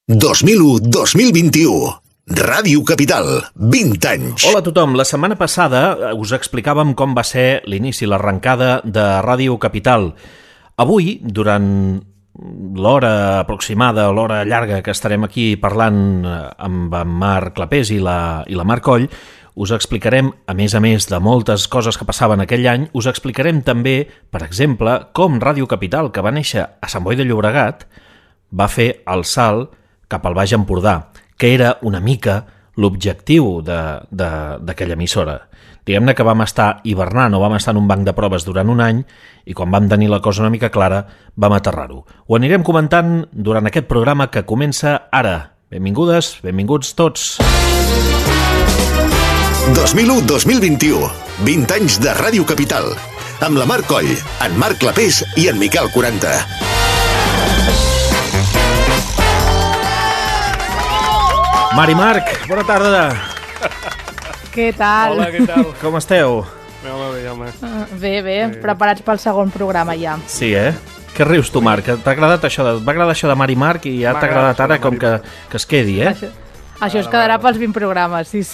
2001-2021. Ràdio Capital, 20 anys. Hola a tothom. La setmana passada us explicàvem com va ser l'inici, l'arrencada de Ràdio Capital. Avui, durant l'hora aproximada, l'hora llarga que estarem aquí parlant amb en Marc Clapés i la Mar Coll, us explicarem, a més de moltes coses que passaven aquell any, us explicarem també, per exemple, com Ràdio Capital, que va néixer a Sant Boi de Llobregat, va fer el salt cap al Baix Empordà, que era una mica l'objectiu d'aquella emissora. Diguem-ne que vam estar hivernant o vam estar en un banc de proves durant un any i quan vam tenir la cosa una mica clara vam aterrar-ho. Ho anirem comentant durant aquest programa que comença ara. Benvingudes, benvinguts tots. 2001-2021. 20 anys de Ràdio Capital. Amb la Mar Coll, en Marc Clapés i en Miquel 40. Mar i Marc, bona tarda. Què tal? Hola, què tal? Com esteu? Home. Bé, preparats pel segon programa ja. Sí, Què rius tu, Marc? T'ha agradat això va agradar això de Mar i Marc i ja t'ha agradat ara com que es quedi, Això es quedarà pels 20 programes, sí.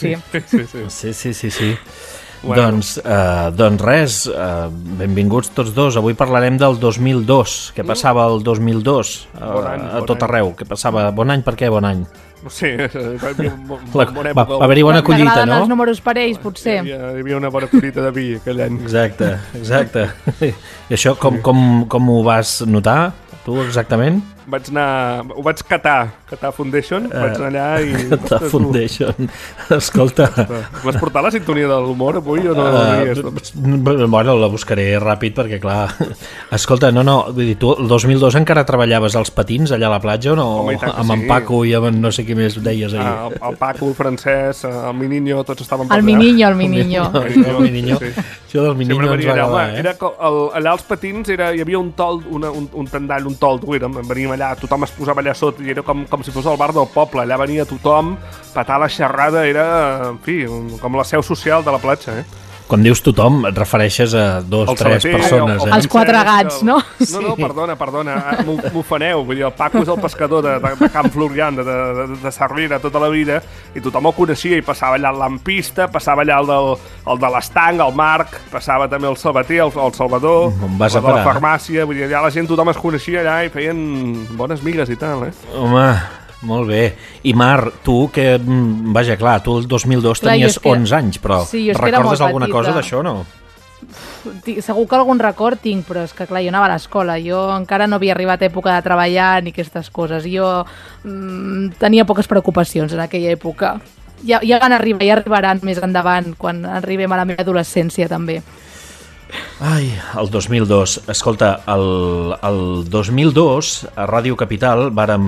Sí. Bueno. Doncs res, benvinguts tots dos. Avui parlarem del 2002. Què passava el 2002 a tot arreu? Què passava? Bon any, per què bon any? No sé, Va haver-hi bona collita, no? Els números parells, potser. Hi havia una bona collita de vi aquell any. Exacte. I això com ho vas notar, tu, exactament? Ho vaig catar Foundation, vaig anar allà i... Catar Foundation, escolta... Vas portar la sintonia de l'humor avui o no? Bueno, la buscaré ràpid perquè, clar... Escolta, no, vull dir, tu el 2002 encara treballaves als patins allà a la platja o no? Home, amb en Paco i amb no sé qui més deies ahir. El Paco, el Francesc, el Mininho, tots estaven per allà. El Mininho. El Mininho. Sí. Això del Mininho ens va agradar, allà als patins hi havia un tol, un tendall, un toldo, veníem allà, tothom es posava allà sota i era com si fos el bar del poble, allà venia tothom, petar la xerrada, era, en fi, com la seu social de la platja, Quan dius tothom, et refereixes a 2 o 3 persones, Els 4 gats, no? No, perdona, m'ofeneu, vull dir, el Paco és el pescador de Can Florian, de Cervera tota la vida, i tothom el coneixia i passava allà el lampista, passava allà el de l'estanc, el Marc, passava també el Sabater, el Salvador, el de la farmàcia, vull dir, allà la gent, tothom es coneixia allà i feien bones migues i tal, Home, molt bé. I Mar, tu que, vaja, clar, tu el 2002 tenies 11 anys, però recordes alguna cosa d'això, no? Segur que algun record tinc, però és que clar, jo anava a l'escola, jo encara no havia arribat a època de treballar ni aquestes coses, jo tenia poques preocupacions en aquella època. Ja arribaran més endavant, quan arribem a la meva adolescència també. Ai, el 2002. Escolta, el 2002 a Ràdio Capital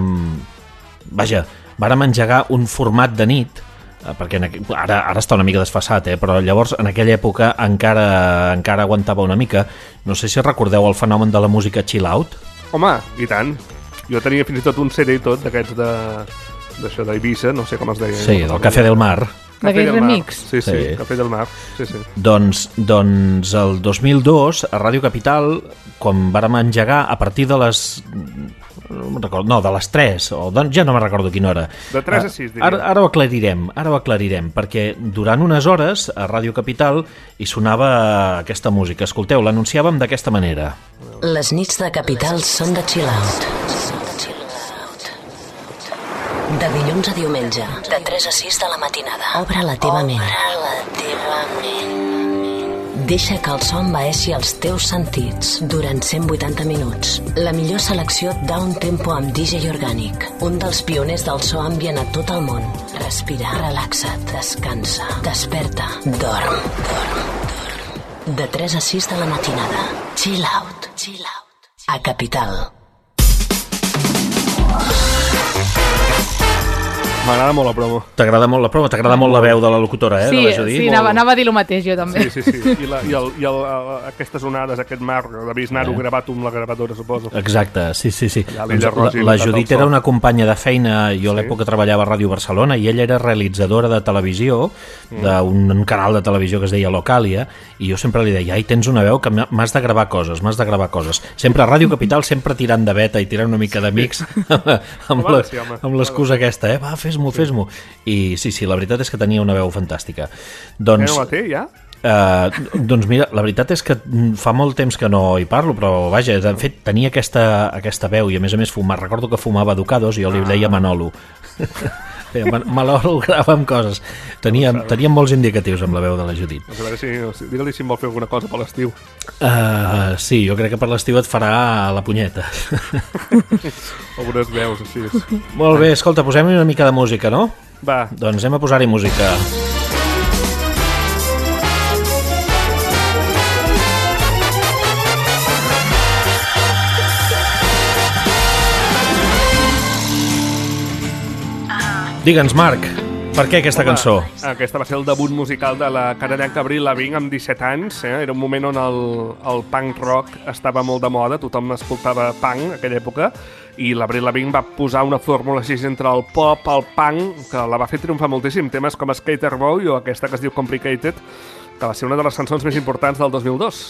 vàrem engegar un format de nit, perquè ara està una mica desfasat, però llavors en aquella època encara aguantava una mica. No sé si recordeu el fenomen de la música chill out. Home, i tant. Jo tenia fins i tot un CD i tot d'aquests d'això d'Eivissa, no sé com es deia. Sí, del Café del Mar. D'aquell remix. Sí, Café del Mar. Sí. Doncs el 2002 a Ràdio Capital, quan vàrem engegar a partir de les... de les 3, ja no me'n recordo quina hora. De 3 a 6, diria. Ara ho aclarirem, perquè durant unes hores a Ràdio Capital hi sonava aquesta música. Escolteu, l'anunciàvem d'aquesta manera. Les nits de Capital són de chill out. De dilluns a diumenge, de 3 a 6 de la matinada. Obre la teva ment. Deixa que el so envaeixi els teus sentits durant 180 minuts. La millor selecció down tempo amb DJ orgànic. Un dels pioners del so ambient a tot el món. Respira, relaxa't, descansa, desperta, dorm. De 3 a 6 de la matinada. Chill out. A Capital. M'agrada molt la promo. T'agrada molt la promo, t'agrada molt la veu de la locutora, Sí, de la Judit? sí, anava a dir el mateix jo també. Sí. Aquestes onades, aquest mar, d'haver anar-ho gravat amb la gravadora, suposo. Exacte, sí. Allà a l'Illa Roja i La Unitat Judit del era Sol. una companya de feina, jo a l'època treballava a Ràdio Barcelona i ella era realitzadora de televisió d'un canal de televisió que es deia Locàlia, i jo sempre li deia, ai, tens una veu que m'has de gravar coses. Sempre a Ràdio Capital, sempre tirant de veta i tirant una mica d'amics amb l'excusa aquesta, va, fes-m'ho. I sí, la veritat és que tenia una veu fantàstica. Doncs, No la té, ja? doncs mira, la veritat és que fa molt temps que no hi parlo, però vaja, de fet tenia aquesta veu i a més fumar. Recordo que fumava Ducados i jo li deia Manolo. Manolo grava amb coses. Tenia molts indicatius amb la veu de la Judit. A veure digue-li si em vol fer alguna cosa per l'estiu. Sí, jo crec que per l'estiu et farà la punyeta. Algunes veus, així. Molt bé, escolta, posem-hi una mica de música, no? Va. Doncs anem a posar-hi música. Digue'ns, Marc, per què aquesta cançó? Aquesta va ser el debut musical de la canadenca Avril Lavigne amb 17 anys. Era un moment on el punk rock estava molt de moda, tothom escoltava punk en aquella època, i l'Avril Lavigne va posar una fórmula així entre el pop, el punk, que la va fer triomfar moltíssim. Temes com Skater Boy o aquesta que es diu Complicated, que va ser una de les cançons més importants del 2002.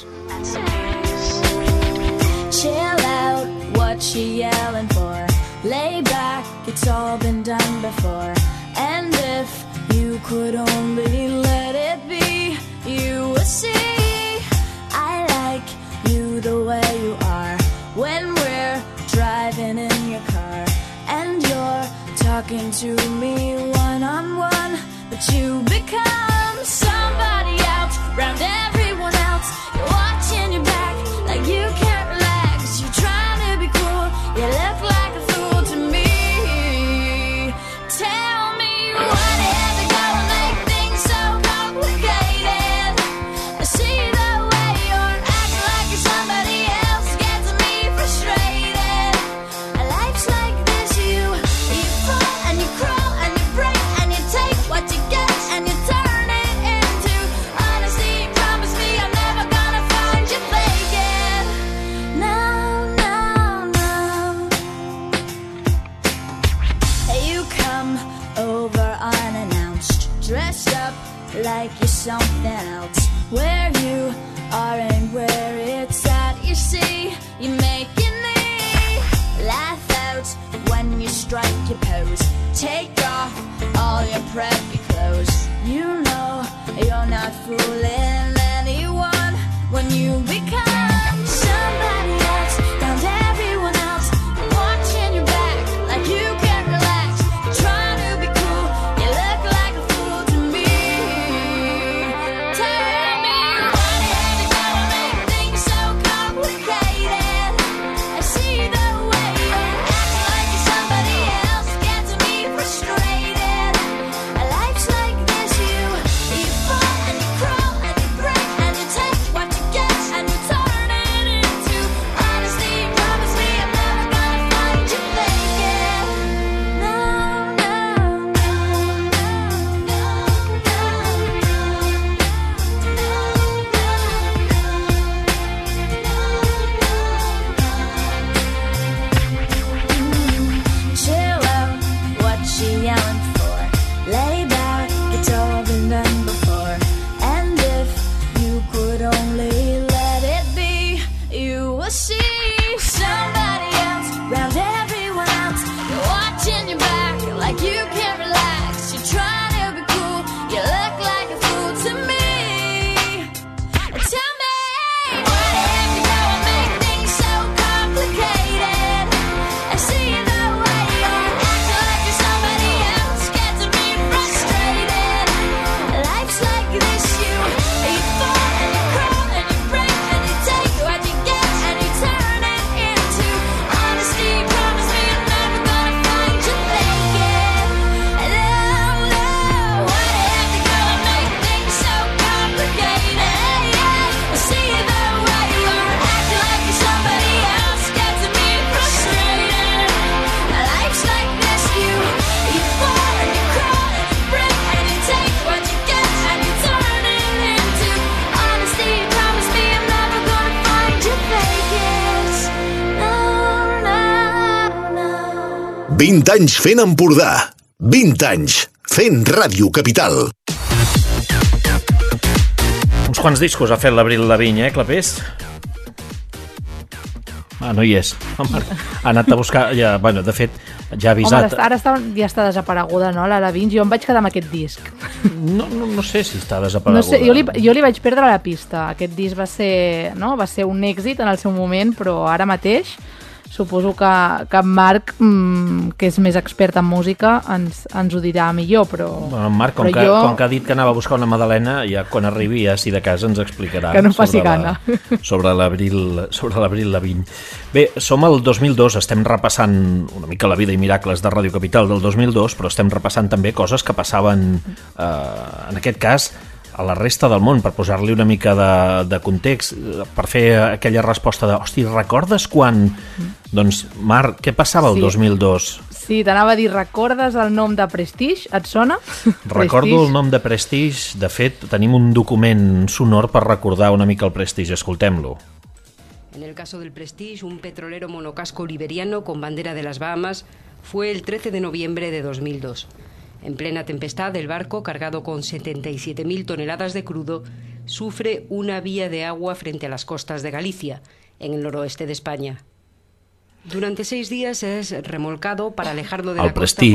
Chill out, what she yelling for? Lay back, it's all been done before. And if you could only let it be, you would see I like you the way you are. When we're driving in your car and you're talking to me one-on-one, but you become somebody else round everyone else. You're watching your back like you can't relax. You're trying to be cool, you look like a fool to me. Tell me what is it gonna make things so complicated? I see the way you're acting like you're somebody else, gets me frustrated. Life's like this, you fall and you crawl and you break and you take what you get and you turn it into honesty. Promise me I'm never gonna find you faking. No, no, no. You come over unannounced, dressed up like you're something else. Where you are and where it's at, you see, you make me laugh out when you strike your pose. Take off all your preppy clothes. You know you're not fooling anyone when you become somebody else round everyone else. You're watching your back like you can't relax. You're trying to be cool, you look like a fool to me. Tell me what is it gonna make things so complicated? I see the way you're acting like you're somebody else, gets me frustrated. Life's like this, you fall and you crawl and you break and you take what you get and you turn it into honesty. Promise me I'm never gonna find you faking. No, no, no, chill out, what she yelling for? Lay back, it's all been done before. And if you could only let it be, you will see somebody else round everyone else. You're watching your back like you can't relax. You're trying to be cool, you look like a fool to me. Tell me what if you gonna make things so complicated? I see the way you're acting like you're somebody else, gets me frustrated. 20 anys fent Empordà. 20 anys fent Ràdio Capital. Uns quants discos ha fet l'Avril Lavigne, Clapés? No hi és. Ha anat a buscar... Ja, bueno, de fet, ja ha avisat... Home, ara ja està desapareguda, no, la Lavigne? Jo em vaig quedar amb aquest disc. No sé si està desapareguda. No sé, jo li vaig perdre la pista. Aquest disc va ser un èxit en el seu moment, però ara mateix suposo que en Marc, que és més expert en música, ens ho dirà millor, però... Bueno, en Marc, com que ha dit que anava a buscar una magdalena, ja quan arribi, ja si de casa ens explicarà... Que no faci gana. Sobre l'Avril Lavigne. Bé, som al 2002, estem repassant una mica la vida i miracles de Ràdio Capital del 2002, però estem repassant també coses que passaven, en aquest cas, a la resta del món, per posar-li una mica de context, per fer aquella resposta de, hosti, recordes quan... Doncs, Marc, què passava el 2002? Sí, t'anava a dir, recordes el nom de Prestige? Et sona? Recordo el nom de Prestige. De fet, tenim un document sonor per recordar una mica el Prestige. Escoltem-lo. En el caso del Prestige, un petrolero monocasco liberiano con bandera de las Bahamas, fue el 13 de noviembre de 2002. En plena tempestad, el barco, cargado con 77.000 toneladas de crudo, sufre una vía de agua frente a las costas de Galicia, en el noroeste de España. Durante 6 días es remolcado para alejarlo de la costa.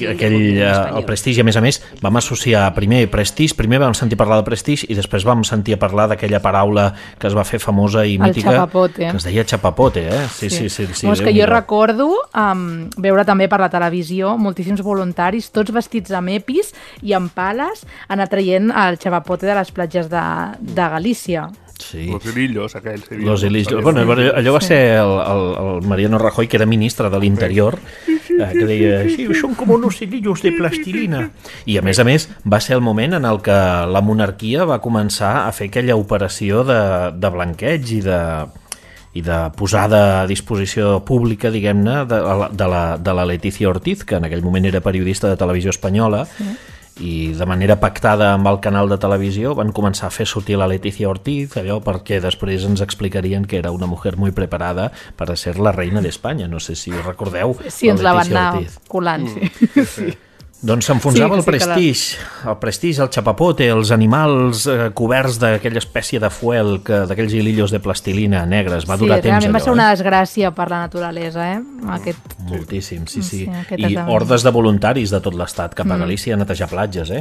El Prestige, a més, vam associar primer vam sentir parlar de Prestige i després vam sentir parlar d'aquella paraula que es va fer famosa i mítica, chapapote, que es deia chapapote, Sí. No, és que jo recordo veure també per la televisió moltíssims voluntaris, tots vestits amb epis i amb pales, anar traient el chapapote de les platges de Galícia. Sí. Los hilillos, aquells. Los hilillos. Bueno, allò va ser el Mariano Rajoy, que era ministre de l'Interior, que deia, sí, són com unos hilillos de plastilina. I a més, va ser el moment en el que la monarquia va començar a fer aquella operació de blanqueig i de posada a disposició pública, diguem-ne, de la Leticia Ortiz, que en aquell moment era periodista de televisió espanyola, i de manera pactada amb el canal de televisió van començar a fer sortir la Leticia Ortiz, allò perquè després ens explicarien que era una mujer muy preparada para ser la reina d'Espanya. No sé si recordeu. Sí, ens la van anar colant, sí. Doncs s'enfonsava el Prestige, el Prestige, el chapapote, els animals coberts d'aquella espècie de fuel, d'aquells hilillos de plastilina negres. Va durar temps allò. Sí, realment va ser una desgràcia per la naturalesa, Moltíssim, sí. I hordes de voluntaris de tot l'estat cap a Galícia a netejar platges,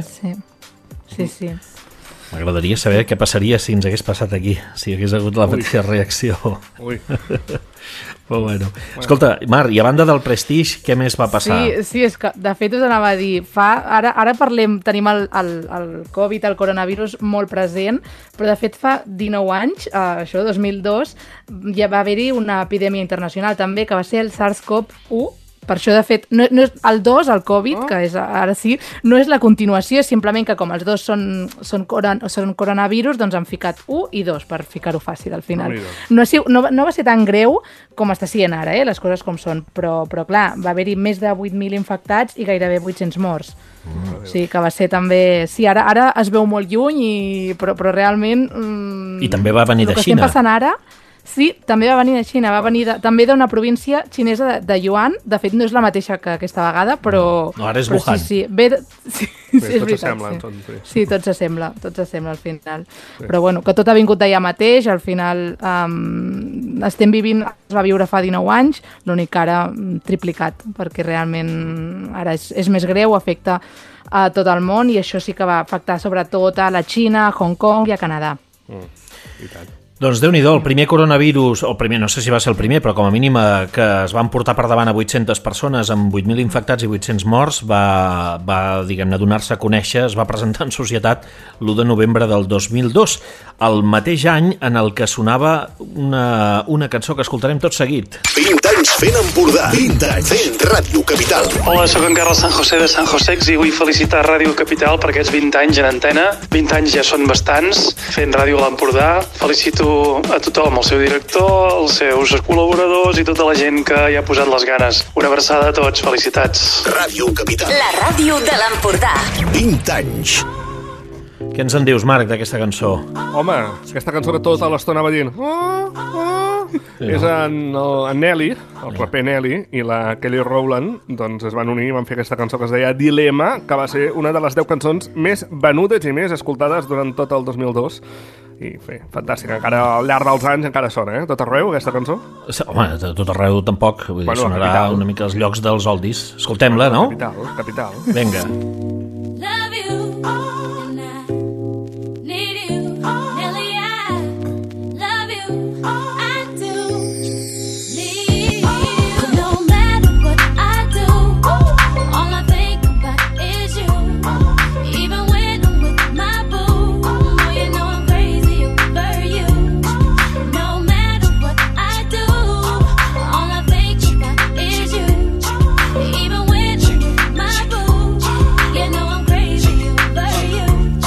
Sí. M'agradaria saber què passaria si ens hagués passat aquí, si hagués hagut la mateixa reacció. Ui. Però bueno. Escolta, Marc, i a banda del Prestige, què més va passar? Sí, és que de fet us anava a dir, ara tenim el Covid, el coronavirus molt present, però de fet fa 19 anys, això 2002, ja va haver-hi una epidèmia internacional també, que va ser el SARS-CoV-1. Per això, de fet, no és el 2, el Covid, que és ara sí, no és la continuació, simplement que com els dos són coronavirus, doncs han ficat 1 i 2 per ficar-ho fàcil al final. No va ser tan greu com està sent ara, les coses com són, però clar, va haver-hi més de 8.000 infectats i gairebé 800 morts. Sí, que va ser també... Sí, ara es veu molt lluny, però realment... I també va venir de Xina. El que estem passant ara... Sí, també va venir de Xina, va venir també d'una província xinesa de Yuan. De fet, no és la mateixa que aquesta vegada, però... No, ara és Wuhan. Sí, és veritat. Sí, tot s'assembla al final. Sí. Però bueno, que tot ha vingut d'allà mateix, al final estem vivint, es va viure fa 19 anys, l'únic que ara triplicat, perquè realment ara és més greu, afecta a tot el món, i això sí que va afectar sobretot a la Xina, a Hong Kong i a Canadà. I tant. Doncs Déu-n'hi-do, el primer coronavirus, o primer, no sé si va ser el primer, però com a mínim que es van portar per davant a 800 persones amb 8.000 infectats i 800 morts, va diguem-ne, donar-se a conèixer, es va presentar en societat l'1 de novembre del 2002, el mateix any en el que sonava una cançó que escoltarem tot seguit. 20 anys fent Empordà, 20 anys fent Ràdio Capital. Hola, soc en Carles San José de San Josex i vull felicitar Ràdio Capital per aquests 20 anys en antena. 20 anys ja són bastants fent ràdio a l'Empordà. Felicito a tothom, el seu director, els seus col·laboradors i tota la gent que hi ha posat les ganes. Una abraçada a tots, felicitats. Ràdio Capital. La ràdio de l'Empordà. 20 anys. Què ens en dius, Marc, d'aquesta cançó? Home, aquesta cançó que tota l'estona va dient... És en Nelly, el raper Nelly, i la Kelly Rowland, doncs es van unir i van fer aquesta cançó que es deia Dilema, que va ser una de les 10 cançons més venudes i més escoltades durant tot el 2002. I bé, fantàstica, encara al llarg dels anys encara sona, tot arreu, aquesta cançó? Home, tot arreu tampoc, vull dir, sonarà una mica als llocs dels oldies. Escoltem-la, no? Capital. Vinga. Love you, and I need you, Nelly, I love you, I do need you. No matter what I do, all I think about is you. Even when I'm with my boo, oh, you know I'm crazy over you. No matter what I do, all I think about is you. Even when I'm with my boo, you know I'm crazy over you.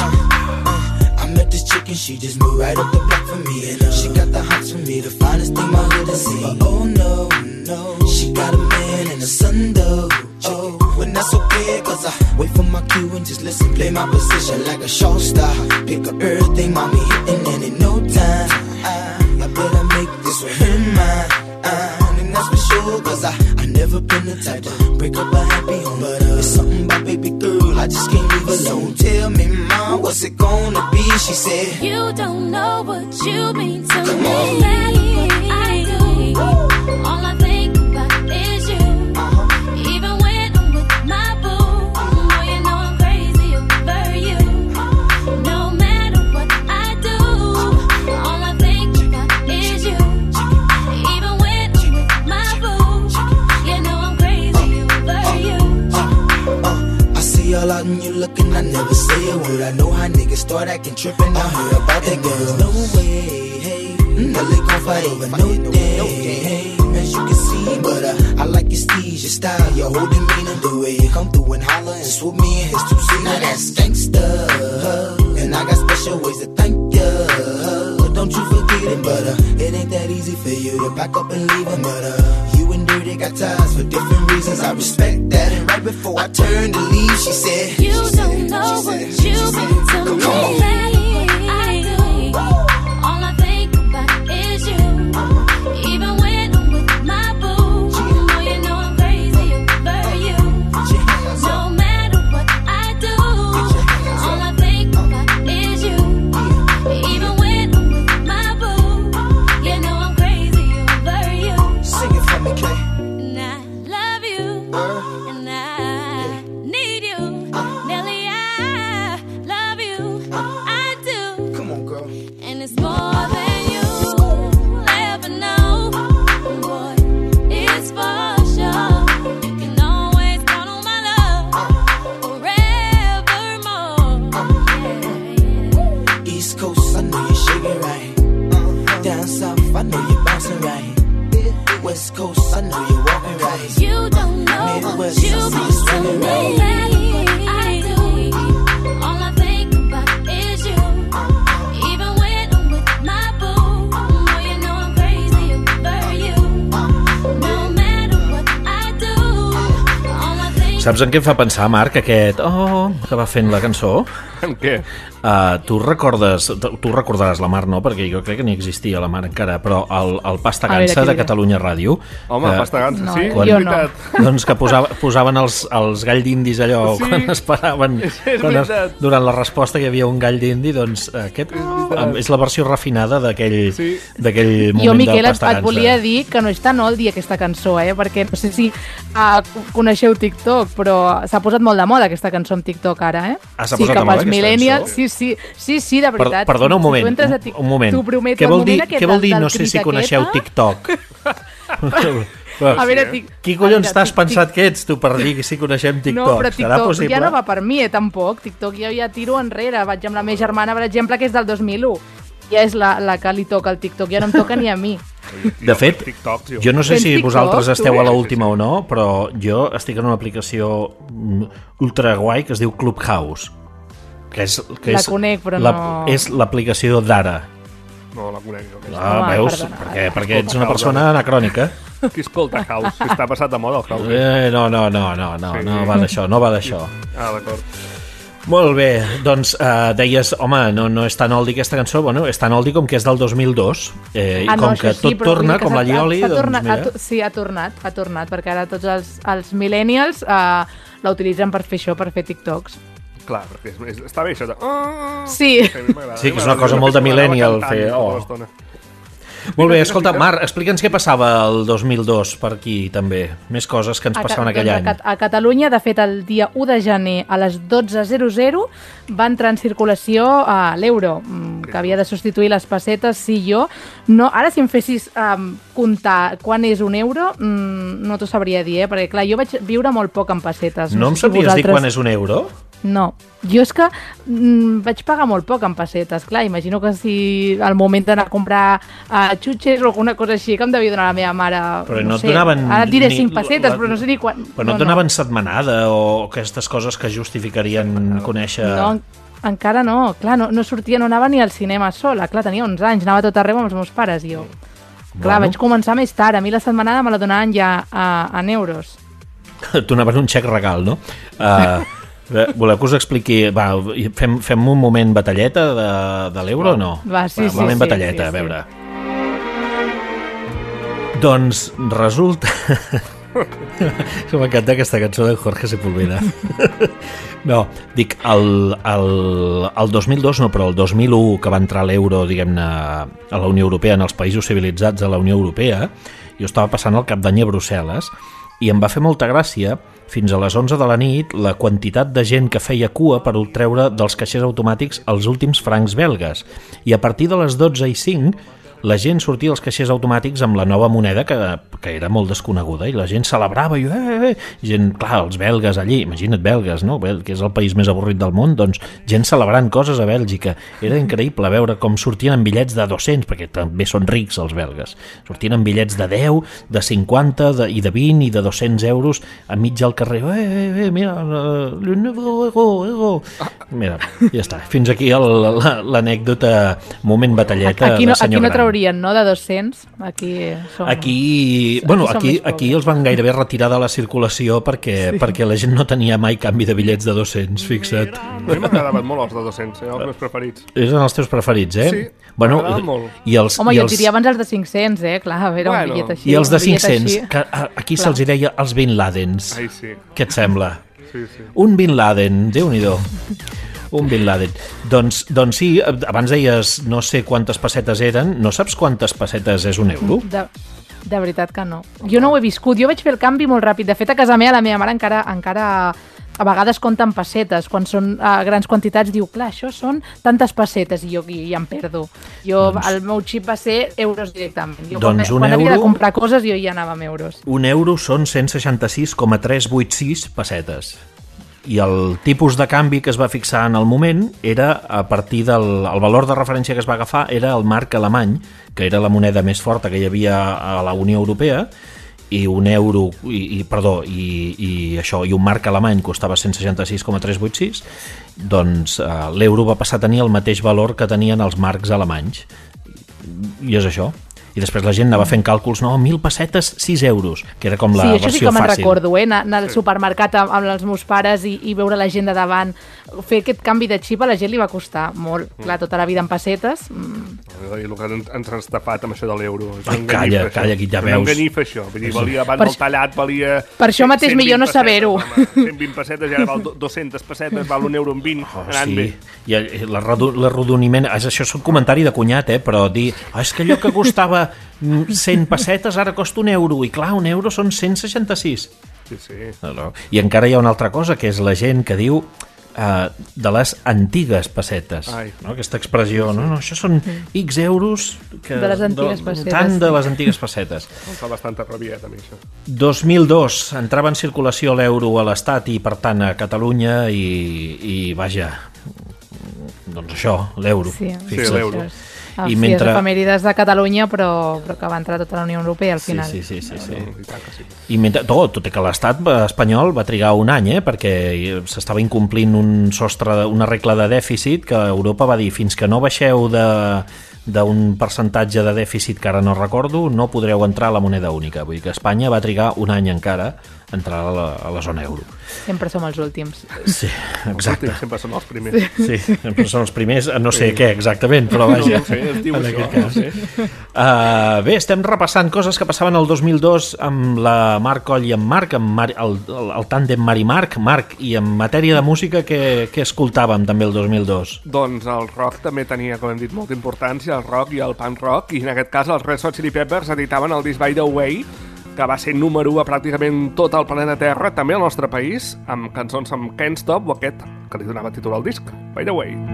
I met this chicken, she just moved right up the block for me. And she got the hots for me, the finest thing my hood has seen. But oh no, she got a man and a son though. Oh, when that's okay, cause I wait for my cue and just listen, play my position like a show star. Pick up everything, mommy hitting, and in no time I better make this with her mine. And that's for sure, cause I never been the type to break up a happy home. But it's something about baby girl, I just can't leave alone. Tell me, mom, what's it gonna be? She said, You don't know what you mean to Come me. on. No matter what I do, all I think about is you. Even when I'm with my boo, oh, you know I'm crazy over you. No matter what I do, all I think about is you. Even when I'm with my boo, you know I'm crazy over you. I see all out and you looking, I never say a word. I know how niggas start acting trippin'. I heard about that girl. No way, hey, Nelly gon' fight over no day, hey, as you can see. But I like your steez, your style, your whole demeanor, the way you come through and holler and swoop me in his two-seater. Now that's gangsta, and I got special ways to thank ya. Don't you forget it, but it ain't that easy for you to back up and leave him. But you and Dirty got ties for different reasons. I respect that. And right before I turned to leave, she said, You don't know what you mean to me. No matter what I do, all I think about is you. Even when I'm with my boo, oh, you know I'm crazy over you. No matter what I do, all I think about is you. Even when I'm with my boo, you know I'm crazy over you. Sing it for me, Clay. And I love you, and I need you, Nelly. I love you, I do, Come on, girl. and it's more than you'll ever know. Boy, it's for sure. You can always count on my love forevermore. Yeah. East Coast, I know you're shaking right. Down south, I know you're bouncing right. West Coast, I know you're walking right. You don't know what Midwest, you I see mean you to swinging me. right. No matter what I do, all I think about is you. Even when I'm with my boo, oh, you know I'm crazy over you. No matter what I do, all I think. Saps en què em fa pensar, Marc, aquest que va fent la cançó? En què? Tu recordaràs la Mar, no? Perquè jo crec que ni existia la Mar encara, però el Pasta A veure, Gansa qui de dirà? Catalunya Ràdio, Home, pasta gansa, No, sí? jo és no. veritat. doncs que posaven els gall d'indis allò, Sí, quan esperaven, és veritat. durant la resposta que hi havia un gall d'indi, doncs aquest és la versió refinada d'aquell Sí. moment Jo, Miquel, del et Pasta Gansa. volia dir que no és tan oldie aquesta cançó, perquè no sé si coneixeu TikTok, però s'ha posat molt de moda aquesta cançó amb TikTok ara, Ah, s'ha sí, posat de cap moda als aquesta millennials, cançó? sí, de veritat. Perdona un Si tu moment, entres a un moment. T'ho prometo, Què el vol dir, moment aquest no del sé crit si coneixeu aquest, TikTok? A veure, Qui collons a veure, t'has pensat que ets tu per dir si coneixem TikTok? No, però Serà TikTok possible? ja no va per mi, tampoc. TikTok jo ja tiro enrere. Vaig amb la meva germana, per exemple, que és del 2001. Ja és la que li toca el TikTok, ja no em toca ni a mi. De fet, TikTok, sí. jo no sé Tens si TikTok, vosaltres tu? esteu a l'última o no, però jo estic en una aplicació ultra guai que es diu Clubhouse. La conec, però no. És l'aplicació d'ara. No la conec jo. Ah, Home, veus? perdona. Perquè ets una persona anacrònica. Qui escolta House? Qui està passat de moda el House? No va d'això, no va d'això. Ah, d'acord. Molt bé, doncs deies, home, no és tan oldie aquesta cançó, bueno, és tan oldie com que és del 2002, i com que tot torna, com la Lioli, doncs mira... Sí, ha tornat, perquè ara tots els millennials la utilitzen per fer això, per fer TikToks. Clar, perquè està bé això de... Sí. Sí, que és una cosa molt de millennial fer... Molt bé, escolta, Mar, explica'ns què passava el 2002 per aquí, també. Més coses que ens passaven aquell any. A Catalunya, de fet, el dia 1 de gener a les 12:00 va entrar en circulació l'euro, que havia de substituir les pessetes, sí, jo. No, ara, si em fessis comptar quan és un euro, no t'ho sabria dir, perquè, clar, jo vaig viure molt poc en pessetes. No em sabries dir quan és un euro? No, jo és que vaig pagar molt poc en pessetes, clar, imagino que si al moment d'anar a comprar xutxes o alguna cosa així que em devia donar la meva mare, però no et donaven... Ara et diré 5 pessetes, però no sé ni quan... Però no et donaven setmanada o aquestes coses que justificarien conèixer... No, encara no, clar, no sortia, no anava ni al cinema sola, clar, tenia 11 anys, anava a tot arreu amb els meus pares, jo. Clar, vaig començar més tard, a mi la setmanada me la donaven ja en euros. Et donaven un xec regal, no? Voleu que us expliqui... Va, fem un moment batalleta de l'euro o no? Va, sí. Un moment batalleta, a veure. Doncs resulta... M'encanta aquesta cançó de Jorge Sepúlveda. No, dic, el 2002 no, però el 2001, que va entrar l'euro, diguem-ne, a la Unió Europea, en els països civilitzats de la Unió Europea, jo estava passant el cap d'any a Brussel·les i em va fer molta gràcia, fins a les 11 de la nit, la quantitat de gent que feia cua per treure dels caixers automàtics els últims francs belgues. I a partir de les 12:05 la gent sortia als caixers automàtics amb la nova moneda que era molt desconeguda i la gent celebrava i gent, clar, els belgues allí, imagina't belgues, no? Que és el país més avorrit del món, doncs gent celebrant coses a Bèlgica. Era increïble veure com sortien amb bitllets de 200, perquè també són rics els belgues. Sortien amb bitllets de 10, de 50 i de 20 i de 200 euros enmig al carrer. Mira, le nouveau euro. Mira, ja està. Fins aquí l'anècdota moment batalleta de senyor gran. No, de 200, aquí els van gairebé retirar de la circulació perquè la gent no tenia mai canvi de bitllets de 200, fixa't. A mi m'agradaven molt els de 200, els meus preferits. Eren els teus preferits, eh? Sí, m'agradaven molt. Home, jo et diria abans els de 500, clar, era un bitllet així. I els de 500, que aquí se'ls deia els Bin Ladens. Ai, sí. Què et sembla? Sí. Un Bin Laden, Déu-n'hi-do. Un Bin Laden. Doncs sí, abans deies no sé quantes pessetes eren. No saps quantes pessetes és un euro? De veritat que no. Jo no ho he viscut. Jo vaig fer el canvi molt ràpid. De fet, a casa meva, la meva mare encara a vegades compten pessetes. Quan són grans quantitats diu, clar, això són tantes pessetes, i jo ja em perdo. El meu xip va ser euros directament. Quan havia de comprar coses jo ja anava amb euros. Un euro són 166,386 pessetes. I el tipus de canvi que es va fixar en el moment era a partir del valor de referència que es va agafar era el marc alemany, que era la moneda més forta que hi havia a la Unió Europea, i un euro i un marc alemany costava 166,386, doncs l'euro va passar a tenir el mateix valor que tenien els marcs alemanys. I és això. I després la gent anava fent càlculs, 1.000 pessetes, 6 euros, que era com la versió fàcil. Sí, això sí que me'n recordo, anar al supermercat amb els meus pares i veure la gent de davant. Fer aquest canvi de xip a la gent li va costar molt. Clar, tota la vida en pessetes. I el que ens han estafat amb això de l'euro. Calla, aquí ja veus. No enganyifa això. Valia abans el tallat, valia... Per això mateix millor no saber-ho. 120 pessetes i ara val 200 pessetes, val un euro amb 20, anant bé. I l'arrodoniment, això és un comentari de cunyat, però dir, és que allò que costava 100 pessetes ara costa un euro, i clar, un euro són 166. Sí. I encara hi ha una altra cosa, que és la gent que diu de les antigues pessetes, no? Aquesta expressió, no, això són X euros de les antigues pessetes. Tant de les antigues pessetes. Fa bastanta rabieta, a mi, això. 2002, entrava en circulació l'euro a l'Estat i, per tant, a Catalunya i vaja, doncs això, l'euro. Sí, l'euro. I mentre... efemèrides de Catalunya, però que va entrar tota la Unió Europea al final. Sí. I mentre... Tot i que l'estat espanyol va trigar un any, perquè s'estava incomplint un sostre, una regla de dèficit que Europa va dir, fins que no baixeu d'un percentatge de dèficit que ara no recordo, no podreu entrar a la moneda única. Vull dir que Espanya va trigar un any encara entrar a la zona euro. Sempre som els últims. Sí, exacte. Sempre són els primers. Sí, sempre són els primers, no sé què exactament, però vaja, no sé, es diu en això, aquest cas. No sé. Bé, estem repassant coses que passaven el 2002 amb la Marc Coll i en Marc, amb el tàndem Mari-Marc. Marc, i en matèria de música, què escoltàvem també el 2002? Doncs el rock també tenia, com hem dit, molta importància, el rock i el punk rock, i en aquest cas els Red Hot Chili Peppers editaven el disc By the Way, que va ser número 1 a pràcticament tot el planeta Terra, també al nostre país, amb cançons amb Can't Stop, o aquest, que li donava títol al disc, By the Way.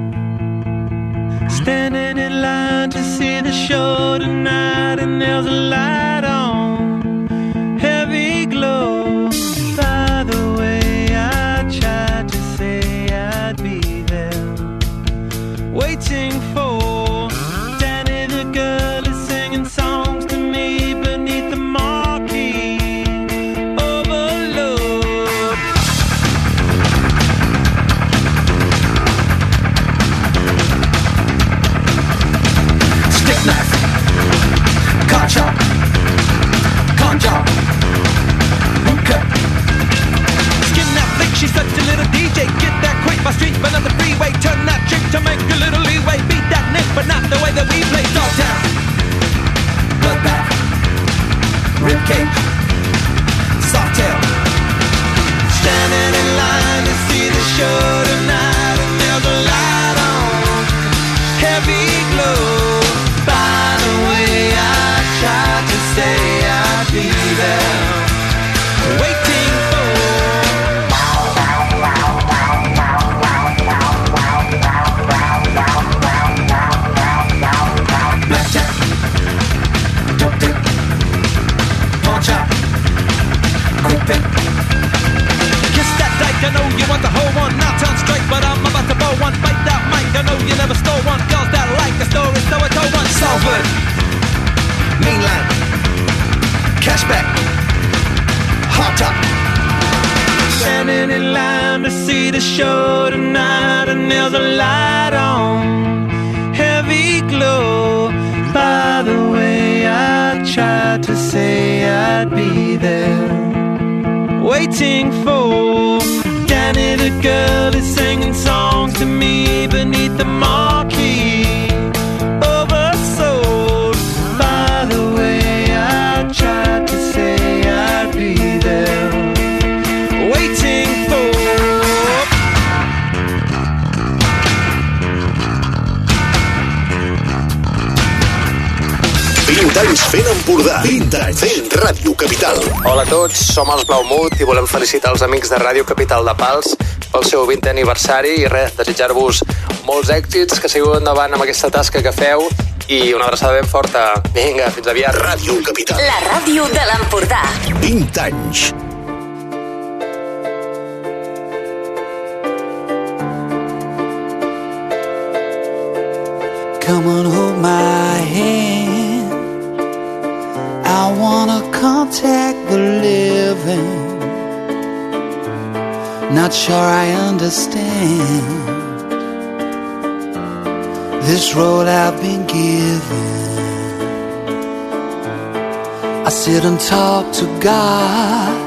Standing in line to see the show tonight, and there's a light on, heavy glow. By the way, I tried to say I'd be there, waiting for Danny the girl is singing songs to me beneath the marquee overload. Stick knife, car chop, con job, boot cut. Skin that flick, she's such a little DJ. Get that quick, my street, but not the freeway. Turn that trick to make a little leeway. Beat that nick, but not the way that we play. Dogtown, bloodbath, ribcage, softail. Standing in line to see the show tonight, and there's a light on, heavy glow. By the way, I tried to say I'd be there, waiting for blackjack, dope dick, pawn chop, quick pick. Kiss that dyke, I know you want the whole one. Now turn straight, but I'm about to blow one. Bite that mic, I know you never stole one. Girls that like a story, so I told one. Salford, mainland, cashback, hot top. Standing in line to see the show tonight, and there's a light on, heavy glow. By the way, I tried to say I'd be there, waiting for Danny the girl is singing songs to me beneath the marquee oversold. By the way, I tried to say I'd be there, waiting for anys fent Empordà. 20 anys fent Ràdio Capital. Hola a tots, som els Blaumut i volem felicitar els amics de Ràdio Capital de Pals pel seu 20è aniversari i res, desitjar-vos molts èxits, que seguiu endavant amb aquesta tasca que feu i una abraçada ben forta. Vinga, fins aviat. Ràdio Capital. La ràdio de l'Empordà. 20 anys. Come on, hold my hand. I wanna contact the living. Not sure I understand this role I've been given. I sit and talk to God,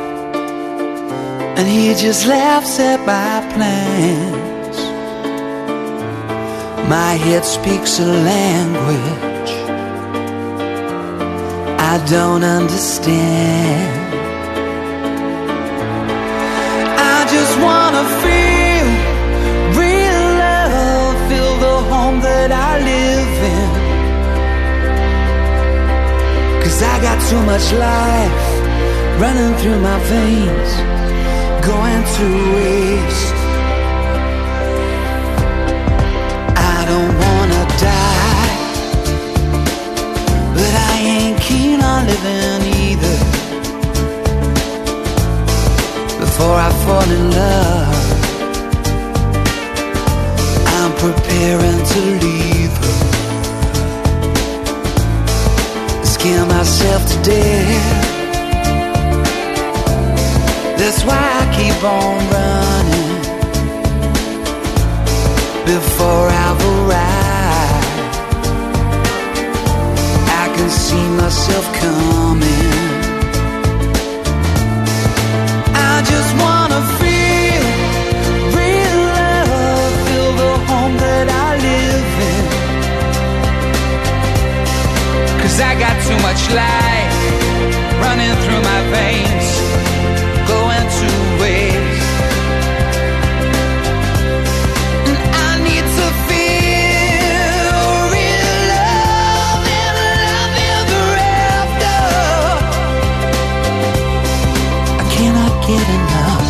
and He just laughs at my plans. My head speaks a language I don't understand. I just wanna feel real love, feel the home that I live in. 'Cause I got too much life running through my veins, going to waste. I don't wanna die, but I ain't keen on living either. Before I fall in love, I'm preparing to leave her. Scare myself to death. That's why I keep on running before I've arrived. I can see myself coming, just wanna feel real love, feel the home that I live in. 'Cause I got too much life running through my veins, going two ways. And I need to feel real love and love ever after. I cannot get enough.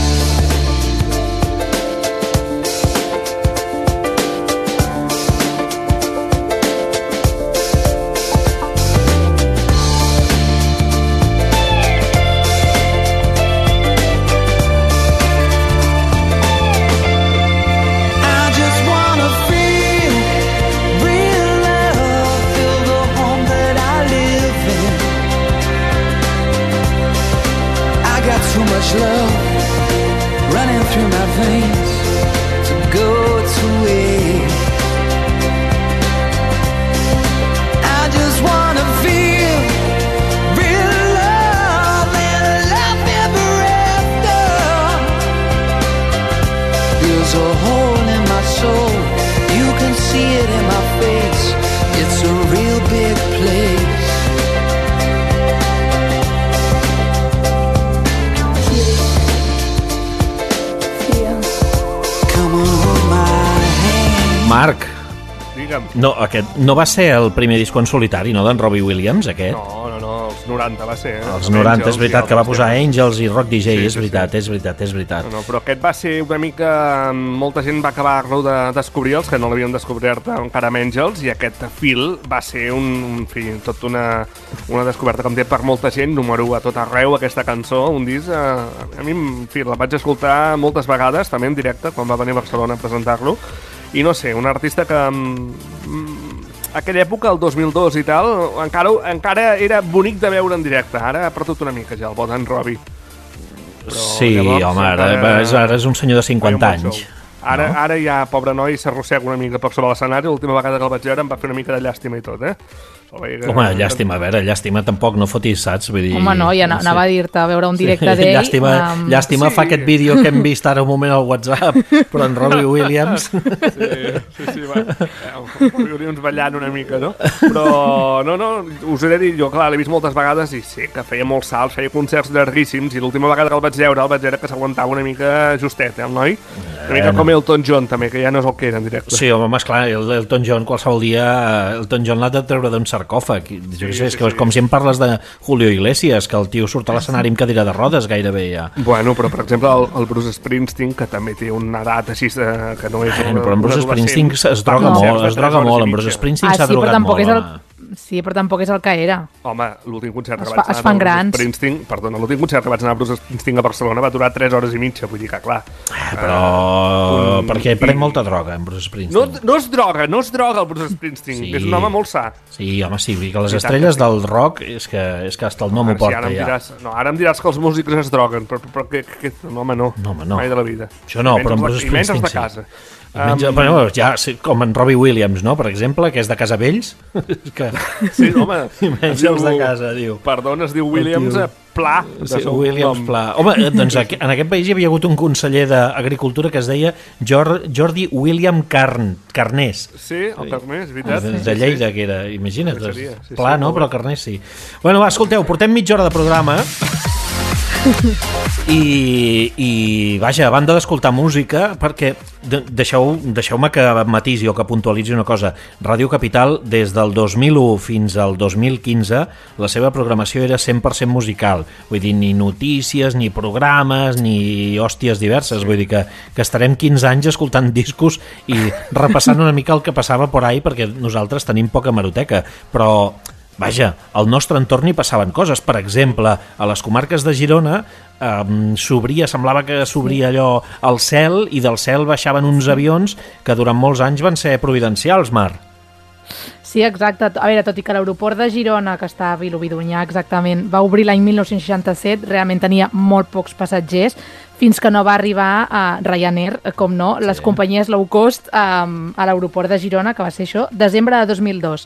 Too much love running through my veins to go to waste. I just wanna feel real love and love ever after. There's a hole in my soul, you can see it in my face. It's a real big place. Marc, Digue'm. no, aquest no va ser el primer disc en solitari, no, d'en Robbie Williams, aquest? No, els 90 va ser. Els 90, és veritat, que va posar Angels i Rock DJ, Sí, és veritat, és veritat. No, però aquest va ser una mica... Molta gent va acabar-lo de descobrir, els que no l'havien descobert encara amb Angels, i aquest fil va ser tot una descoberta com té per molta gent, número 1 a tot arreu, aquesta cançó, un disc... A mi, en fi, la vaig escoltar moltes vegades, també en directe, quan va venir a Barcelona a presentar-lo, i no sé, un artista que... aquella època, el 2002 i tal, encara era bonic de veure en directe. Ara ha perdut una mica ja el bo d'en Robbie. Sí, llavors, home, ara és un senyor de 50 anys. Ara ja, pobre noi, s'arrossega una mica per sobre l'escenari. L'última vegada que el vaig veure em va fer una mica de llàstima i tot, Home, llàstima, a veure, llàstima tampoc, no fotis, saps? Vull dir, home, no, ja anava a dir-te a veure un directe d'ell. Llàstima fa aquest vídeo que hem vist ara un moment al WhatsApp, però en Robbie Williams... Sí, va. Robbie Williams ballant una mica, no? Però, no, us he de dir, jo, clar, l'he vist moltes vegades i sé que feia molts salts, feia concerts llarguíssims, i l'última vegada que el vaig veure que s'aguantava una mica justet, el noi? Una mica com Elton John, també, que ja no és el que era en directe. Sí, home, esclar, Elton John qualsevol dia... Elton John l'ha de treure d'un sarcòfag. Jo què sé, és que com si em parles de Julio Iglesias, que el tio surt a l'escenari amb cadira de rodes gairebé ja. Bueno, però per exemple el Bruce Springsteen, que també té una edat així que no és... Però en Bruce Springsteen es droga molt, en Bruce Springsteen s'ha drogat molt, home. Sí, però tampoc és el que era. Home, l'últim concert que vaig anar a Bruce Springsteen, l'últim concert que vaig anar a Bruce Springsteen a Barcelona va durar 3 hores i mitja, vull dir que clar. Però perquè pren molta droga en Bruce Springsteen. No es droga el Bruce Springsteen, és un home molt sa. Sí, home, sí, que les estrelles del rock és que hasta el nom ho porta ja. Ara em diràs que els músics es droguen, però home, no, mai de la vida. Això no, però en Bruce Springsteen sí. Casa. Bueno, ja, com en Robbie Williams, no? Per exemple, que és de Casa Vells. Sí, home. Menys els de casa, diu. Perdona, es diu Williams Pla. Sí, Williams Pla. Home, doncs en aquest país hi havia hagut un conseller d'Agricultura que es deia Jordi William Carnés. Sí, el Carnés, és veritat. De Lleida, que era, imagina't. Pla, no? Però Carnés sí. Bueno, va, escolteu, portem mitja hora de programa i vaja, a banda d'escoltar música, perquè deixeu-me que matisi o que puntualitzi una cosa. Ràdio Capital, des del 2001 fins al 2015, la seva programació era 100% musical. Vull dir, ni notícies, ni programes, ni hòsties diverses. Vull dir que estarem 15 anys escoltant discos i repassant una mica el que passava por ahí, perquè nosaltres tenim poca hemeroteca, però... Vaja, al nostre entorn hi passaven coses. Per exemple, a les comarques de Girona semblava que s'obria allò al cel i del cel baixaven uns avions que durant molts anys van ser providencials, Mar. Sí, exacte. A veure, tot i que l'aeroport de Girona, que està a Vilobí d'Onyar exactament, va obrir l'any 1967, realment tenia molt pocs passatgers, fins que no va arribar a Ryanair, com no, les companyies low cost a l'aeroport de Girona, que va ser això, desembre de 2002.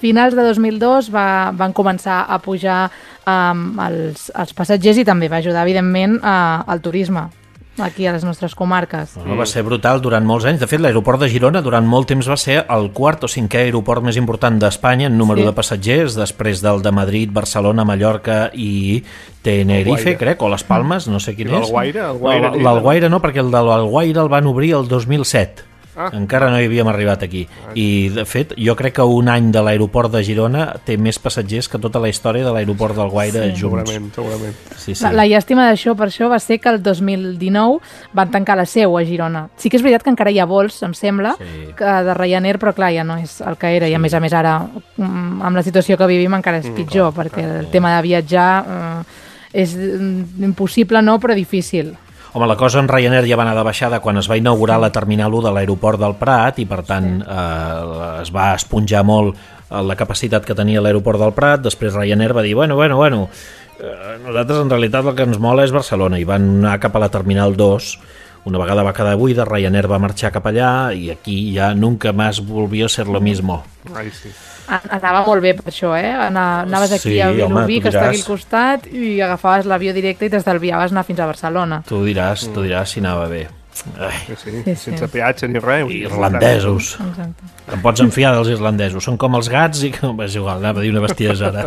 finals de 2002 van començar a pujar els passatgers i també va ajudar, evidentment, al turisme aquí a les nostres comarques. Va ser brutal durant molts anys. De fet, l'aeroport de Girona durant molt temps va ser el quart o cinquè aeroport més important d'Espanya en número de passatgers, després del de Madrid, Barcelona, Mallorca i Tenerife, crec, o les Palmes, no sé quin és. L'Alguaire? L'Alguaire no, perquè el de l'Alguaire el van obrir el 2007. Encara no hi havíem arribat aquí. I, de fet, jo crec que un any de l'aeroport de Girona té més passatgers que tota la història de l'aeroport d'Alguaire junts. Segurament. Sí. La llàstima d'això, per això, va ser que el 2019 van tancar la seu a Girona. Sí que és veritat que encara hi ha vols, em sembla, de Ryanair, però clar, ja no és el que era. I a més ara, amb la situació que vivim, encara és pitjor, perquè el tema de viatjar és impossible, no, però difícil. Home, la cosa en Ryanair ja va anar de baixada quan es va inaugurar la Terminal 1 de l'aeroport del Prat i, per tant, es va esponjar molt la capacitat que tenia l'aeroport del Prat. Després Ryanair va dir, bueno, nosaltres en realitat el que ens mola és Barcelona, i van anar cap a la Terminal 2. Una vegada va quedar buida, Ryanair va marxar cap allà i aquí ja nunca más volvió a ser lo mismo. Ai, sí. Anava molt bé per això, anaves aquí a Vilobí, que està aquí al costat, i agafaves l'avió directe i t'estalviaves anar fins a Barcelona. Tu diràs si anava bé. Sense peatge ni res. Irlandesos. Exacte. Te'n pots enfiar dels irlandesos. Són com els gats i... És igual, anava a dir una bestiesa ara.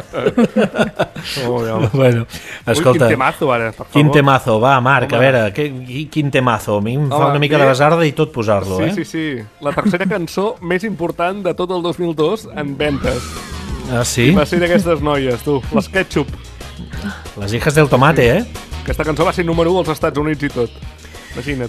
Bueno, escolta... Quin temazo, ara, per favor. Quin temazo, va, Marc, a veure, quin temazo. A mi em fa una mica de basarda i tot posar-lo, Sí. La tercera cançó més important de tot el 2002 en ventes. Ah, sí? Va ser d'aquestes noies, tu, les Ketchup. Les hijas del tomate, Aquesta cançó va ser número 1 als Estats Units i tot. Imagina't.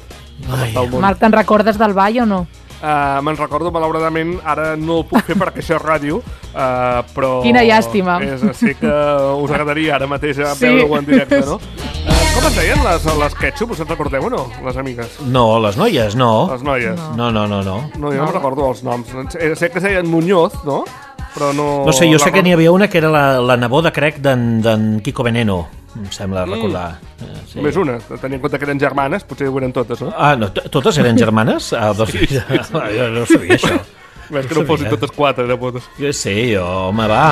Marc, te'n recordes del ball o no? Me'n recordo, malauradament, ara no ho puc fer perquè això és ràdio, però... Quina llàstima. Sé que us agradaria ara mateix veure-ho en directe, no? Com es deien les Ketchup? Us en recordeu o no, les amigues? No, les noies, no. Les noies? No. No, jo no em recordo els noms. Sé que es deien Muñoz, no? Però no... No sé, jo sé que n'hi havia una que era la neboda, crec, d'en Kiko Veneno. Em sembla recordar. Sí. Només una, tenint en compte que eren germanes, potser ho eren totes, no? Ah, no, totes eren germanes? Sí. Jo no sabia això. Ves que no fossin totes quatre, de potes. Jo sé, home, va.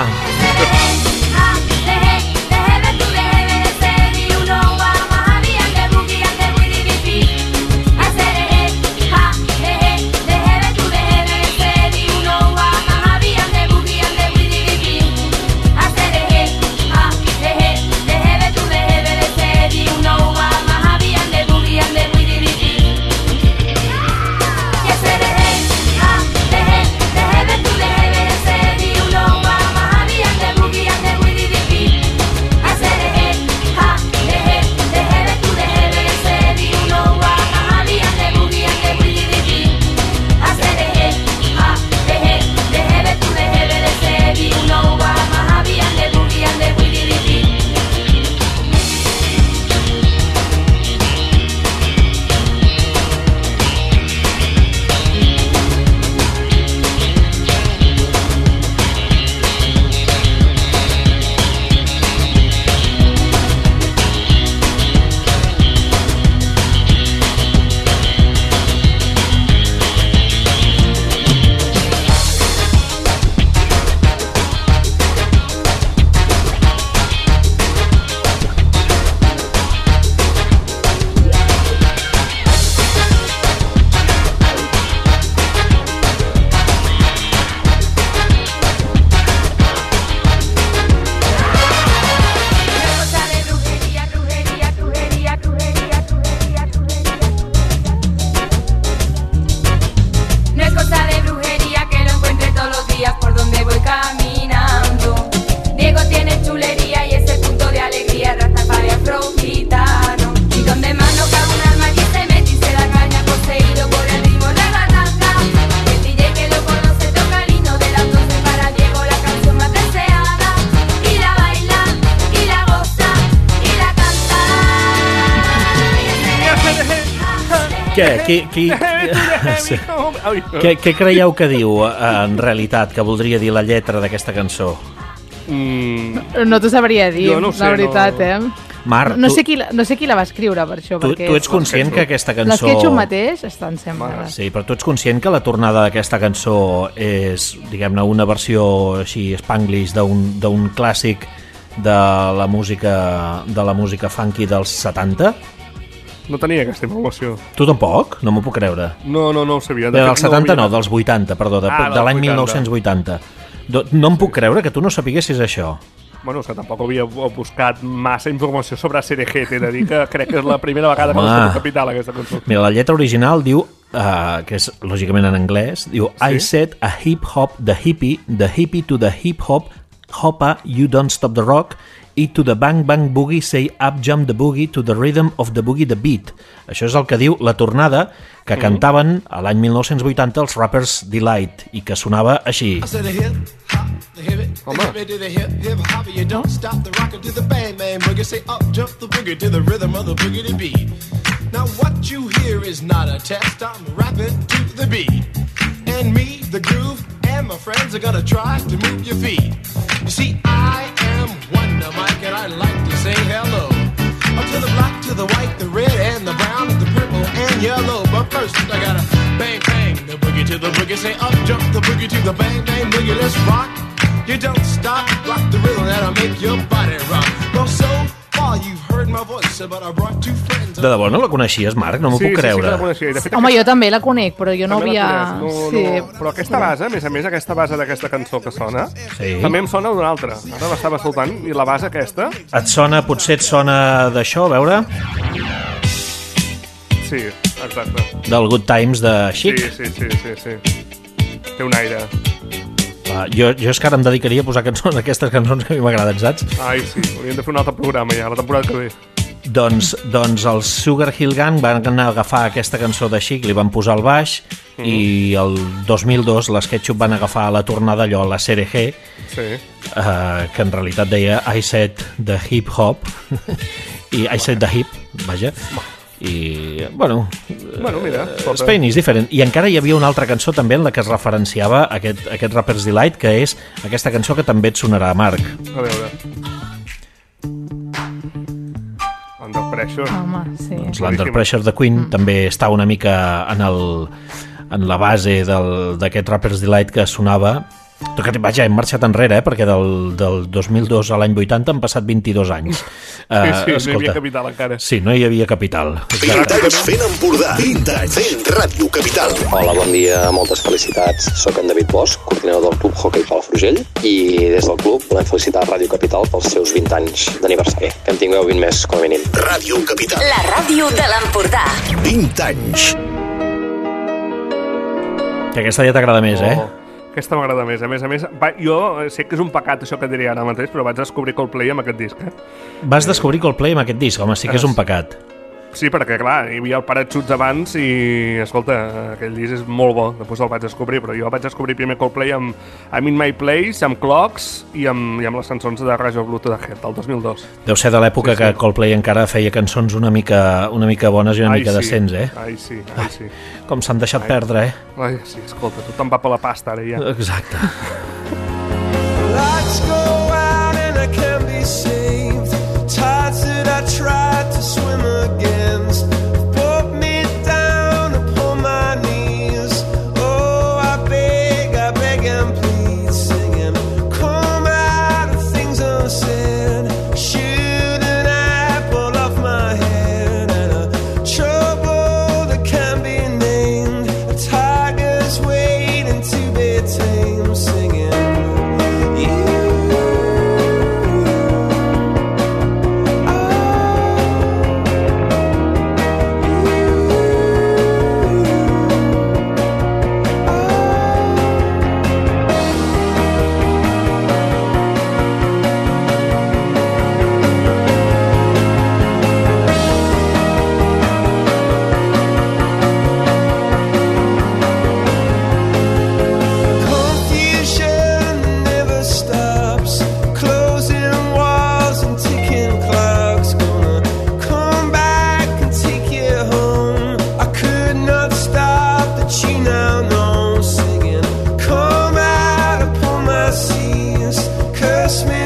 Què creieu que diu, en realitat, que voldria dir la lletra d'aquesta cançó? No t'ho sabria dir, Jo no ho sé, la veritat, Marc, no sé qui la va escriure, per això. Tu ets conscient que aquesta cançó... L'esquetxo mateix estan sempre... Sí, però tu ets conscient que la tornada d'aquesta cançó és, diguem-ne, una versió així spanglish d'un clàssic de la música funky dels 70? No tenia aquesta informació. Tu tampoc? No m'ho puc creure. No ho sabia. Dels 70 no, dels 80, perdó, de l'any 1980. No em puc creure que tu no sapiguessis això. Bueno, és que tampoc havia buscat massa informació sobre CDG, t'he de dir que crec que és la primera vegada que l'escolto Capital, aquesta cançó. Mira, la lletra original diu, que és lògicament en anglès, diu I said a hip-hop, the hippie to the hip-hop, hoppa, you don't stop the rock, i to the bang bang boogie say up jump the boogie to the rhythm of the boogie the beat. Això és el que diu la tornada que cantaven a l'any 1980 els Rappers Delight i que sonava així. Home. You don't stop the rocker to the bang bang boogie, say up jump the boogie to the rhythm of the boogie to beat. Now what you hear is not a test, I'm rapping to the beat. And me, the groove, and my friends are gonna try to move your feet. You see, I am Wonder Mike and I like to say hello. Up to the black, to the white, the red, and the brown, and the purple, and yellow. But first, I gotta bang, bang, the boogie to the boogie. Say up, jump the boogie to the bang, bang, boogie. Let's rock. You don't stop, rock the rhythm that'll make your body rock. Well, so far you've heard my voice, but I brought two friends. De debò no la coneixies, Marc? No m'ho puc creure. Sí, la coneixia. De fet, home, jo també la conec, però jo no havia... Sí. Però aquesta base, a més aquesta base d'aquesta cançó que sona, també em sona d'una altra. Ara l'estava escoltant, i la base aquesta... Potser et sona d'això, a veure? Sí, exacte. Del Good Times de Chic? Sí. Té un aire. Jo és que ara em dedicaria a posar aquestes cançons que a mi m'agraden, saps? Ai, sí, hauríem de fer un altre programa ja, la temporada que ve. Doncs els Sugar Hill Gang van anar a agafar aquesta cançó de Chic, li van posar el baix, i el 2002 les Ketchup van agafar la tornada allò, la CRG, que en realitat deia I said the hip hop, i I said the hip, vaja, i, bueno, mira, Spain is different. I encara hi havia una altra cançó també en la que es referenciava aquest Rapper's Delight, que és aquesta cançó que també et sonarà, Marc. A veure. Under Pressure. Home, sí. Doncs l'Under Pressure de Queen també està una mica en la base d'aquest Rapper's Delight que sonava. Vaja, hem marxat enrere, perquè del 2002 a l'any 80 han passat 22 anys. Sí, no hi havia Capital encara. Sí, no hi havia Capital. 20 anys fent Empordà, 20 anys fent Ràdio Capital. Hola, bon dia, moltes felicitats. Soc en David Bosch, coordinador del Club Hockey Palafrugell, i des del club volem felicitar Ràdio Capital pels seus 20 anys d'aniversari. Que en tingueu 20 més, com a mínim. Ràdio Capital. La ràdio de l'Empordà. 20 anys. Que aquesta ja t'agrada més, Aquesta m'agrada més. A més, jo sé que és un pecat això que diré ara mateix, però vaig descobrir Coldplay amb aquest disc. Vas descobrir Coldplay amb aquest disc? Home, sí que és un pecat. Sí, perquè, clar, hi havia el Parachutes abans i, escolta, aquell disc és molt bo. Després el vaig descobrir, però jo vaig descobrir primer Coldplay amb I'm in My Place, amb Clocks i amb les cançons de Rise of Blue to the Head, del 2002. Deu ser de l'època que Coldplay encara feia cançons una mica bones i una mica decents, Ai, sí. Com s'han deixat perdre, Ai, sí, escolta, tothom va per la pasta, ara ja. Exacte. Lights go out and I can't be saved. Tides that I tried to swim against pulled me down upon my knees. Oh, I beg and plead, singing, come out of things unsaid. Shouldn't I pull off my head and a trouble that can't be named? A tiger's waiting to be tamed, singing. Christmas.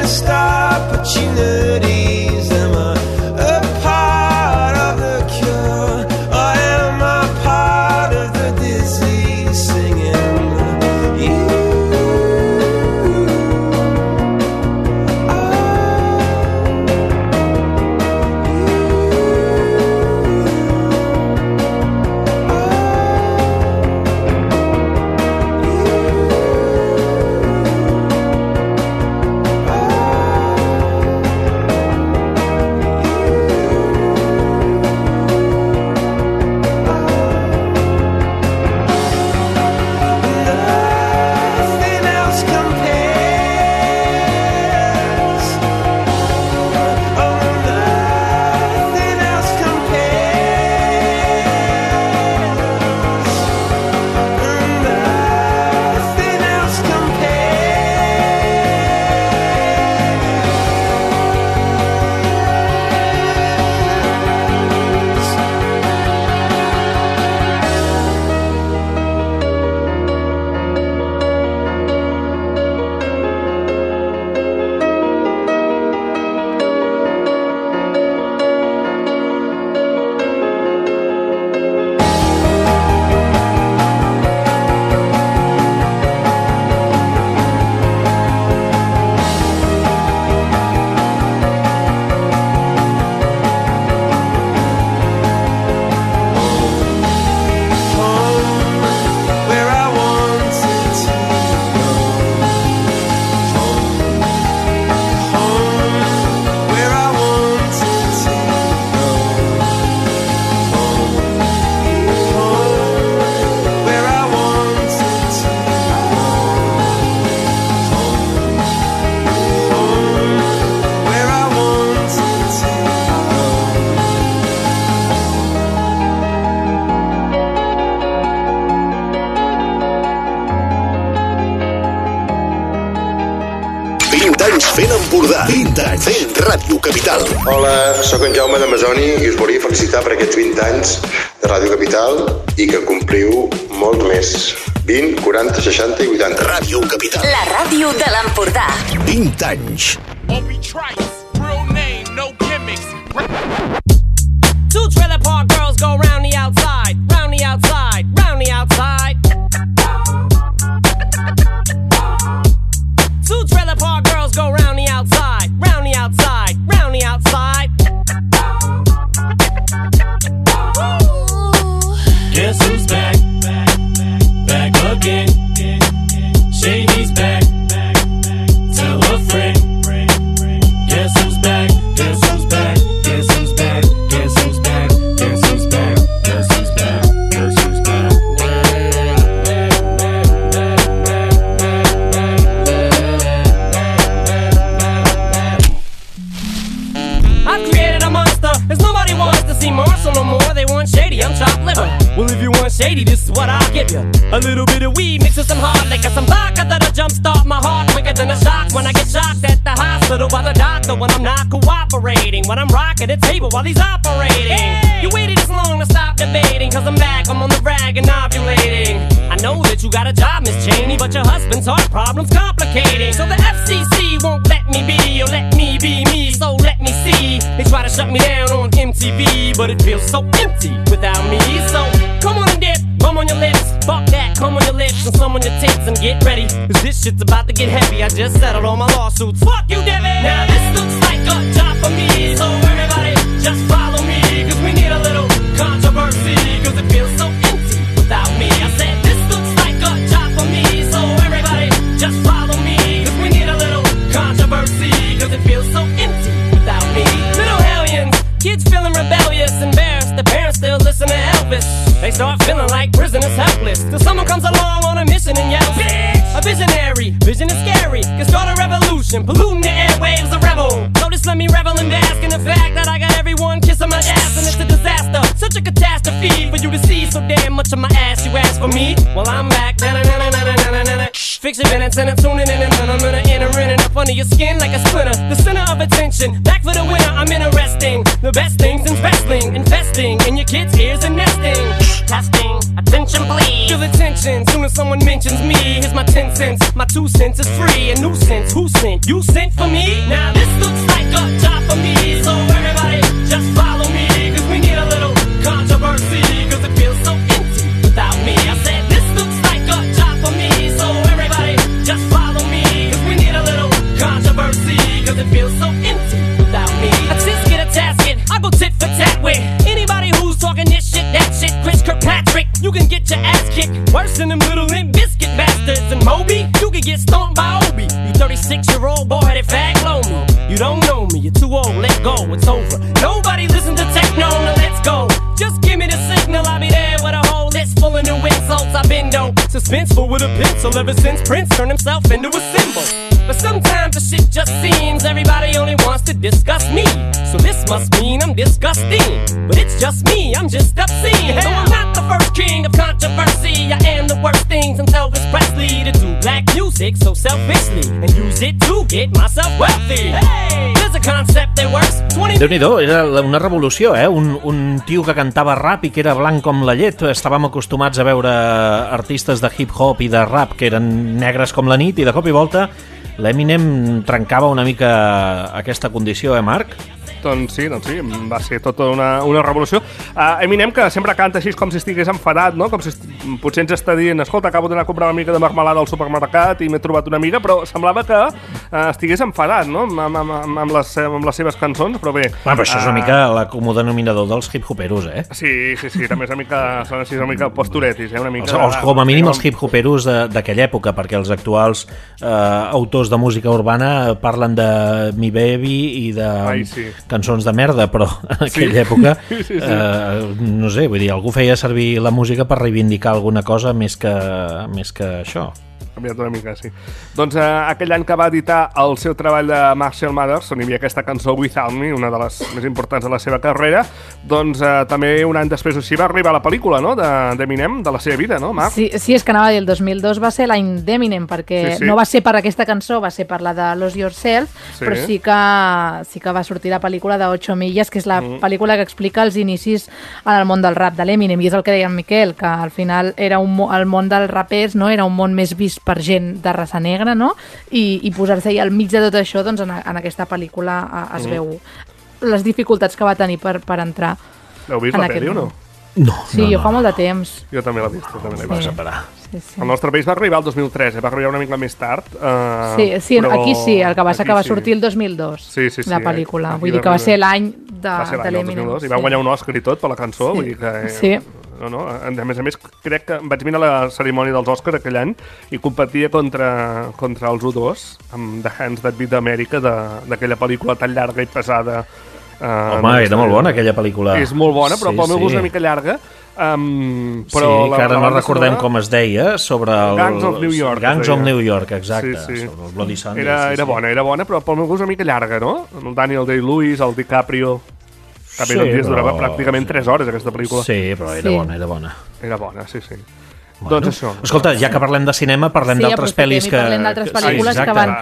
Fent Empordà. 20 anys fent Ràdio Capital. Hola, sóc en Jaume de Masoni i us volia felicitar per aquests 20 anys de Ràdio Capital i que compliu molt més. 20, 40, 60 i 80. Ràdio Capital. La ràdio de l'Empordà. 20 anys. Two trailer park girls go round the outside, round the outside, round the outside. Two trailer park girls go round the outside, round the outside, round the outside. Guess who's back? Back again. Shady's back. Tell a friend. Guess who's back? Guess who's back? Guess who's back? Guess who's back? Guess who's back? Guess who's back? Guess who's back? I've created a monster, cause nobody wants to see Marshall no more. They want Shady, I'm chopped liver. Well, if you want Shady, this is what I'll give you. A little bit of weed mixed with some hard liquor, some vodka that'll jumpstart my heart quicker than a shock when I get shocked at the hospital by the doctor when I'm not cooperating, when I'm rocking the table while he's operating. Hey! You waited this long to stop debating, cause I'm back, I'm on the rag and ovulating. I know that you got a job, Miss Cheney, but your husband's heart problem's complicating. So the FCC won't let me be, or let me be me, so let me see. They try to shut me down on MTV, but it feels so empty without me. So come on and dip, bum on your lips, fuck that, come on your lips and some on your tits and get ready, cause this shit's about to get heavy. I just settled all my lawsuits, fuck you, Debbie. Now this looks like a job for me, so everybody just follow me, cause we need a little controversy, cause it feels so empty without me. I said this looks like a job for me, so everybody just follow me, cause we need a little controversy, cause it feels so empty without me. Little hellions, kids feeling rebellious, embarrassed, the parents still listen to Elvis. They start feeling like prisoners helpless, till someone comes along on a mission and yells, bitch! A visionary, vision is scary, can start a revolution, polluting the airwaves, a rebel. So just let me revel and bask in the fact that I got everyone kissing my ass, and it's a disaster, such a catastrophe for you to see so damn much of my ass. You ask for me, well I'm back. Fix your minutes and I'm tuning in, and I'm gonna enter in and up under your skin like a splinter. The center of attention, back for the winner. I'm interesting, the best things in wrestling, investing in your kids' ears and nesting. Testing, attention please. Feel the tension, soon as someone mentions me. Here's my 10 cents, my 2 cents is free. A nuisance, who sent? You sent for me? Now this looks like a job for me, so everybody just follow me, cause we need a little controversy, cause it feels so empty without me. I said this looks like a job for me, so everybody just follow me, cause we need a little controversy, cause it feels so empty without me. A tisket, a tasket, I go tit for tat with anybody who's talking this shit, that shit. Chris Kirkpatrick, you can get your ass kicked worse than them little Limp Bizkit bastards. And Moby, you can get stomped by Obi. You 36-year-old boy-headed fag, blow me. You don't know me, you're too old, let go, it's over. Nobody listen to techno, now let's go. Just give me the signal, I'll be there with a whole list full of new insults. I've been dope, suspenseful with a pencil ever since Prince turned himself into a symbol. But sometimes the shit just seems everybody only wants to discuss me. So this must mean I'm disgusting, but it's just me, I'm just obscene. So I'm not the first king of controversy, I am the worst thing since Elvis Presley to do black music so selfishly and use it to get myself wealthy. Hey, there's a concept that works. Déu-n'hi-do, era una revolució, un tio que cantava rap i que era blanc com la llet. Estàvem acostumats a veure artistes de hip-hop i de rap que eren negres com la nit, i de cop i volta l'Eminem trencava una mica aquesta condició, Marc? Doncs sí, va ser tota una revolució. Eminem, que sempre canta així com si estigués enfadat, no? Com si potser ens està dient, escolta, acabo d'anar a comprar una mica de marmelada al supermercat i m'he trobat una amiga, però semblava que estigués enfadat, no? Amb les seves cançons, però bé... Però això és una mica la comú denominador dels hip-hoperos, eh? Sí, també és una mica, són així una mica posturetis, una mica... Com a mínim els hip-hoperos d'aquella època, perquè els actuals autors de música urbana parlen de Mi Baby i de... cançons de merda, però en aquella època no sé, vull dir, algú feia servir la música per reivindicar alguna cosa més que això. canviat una mica, sí. Doncs aquell any que va editar el seu treball de Marshall Mathers, on hi havia aquesta cançó Without Me, una de les més importants de la seva carrera, doncs també un any després així va arribar la pel·lícula, no?, d'Eminem, de la seva vida, no, Marc? Sí, és que anava a dir, el 2002 va ser l'any d'Eminem, perquè no va ser per aquesta cançó, va ser per la de Lose Yourself, però sí que va sortir la pel·lícula de 8 milles, que és la pel·lícula que explica els inicis en el món del rap de l'Eminem, i és el que deia en Miquel, que al final era el món dels rapers, no?, era un món més vist per gent de raça negra, no?, i posar-se al mig de tot això, doncs en aquesta pel·lícula es veu les dificultats que va tenir per entrar. L'heu vist la pel·li o no? No. Sí, jo fa molt de temps. Jo també l'he vist, també l'he vist. Sí. El nostre país va arribar el 2003, va arribar una mica més tard. Sí, però... aquí sí, el que passa que va sortir el 2002, la pel·lícula. Vull dir que va ser l'any de l'Eminem. I va guanyar un Òscar i tot per la cançó. Vull dir que, sí. No. A més, crec que vaig mirar la cerimònia dels Òscars aquell any i competia contra els U2 amb The Hands That Beat America, d'aquella pel·lícula tan llarga i pesada. Home, era molt bona aquella pel·lícula. És molt bona, però pel meu gust una mica llarga. Però que ara no recordem com es deia, sobre Gangs of New York. Gangs of New York, exacte, sobre el Bloody Sunday. Era bona, però pel meu gust una mica llarga, no? El Daniel Day-Lewis, el DiCaprio... durava pràcticament 3 hores aquesta pel·lícula. Sí, però era bona. Era bona, sí. Bueno, doncs això. Escolta, ja que parlem de cinema, parlem d'altres pel·lis que... Parlem d'altres pel·lícules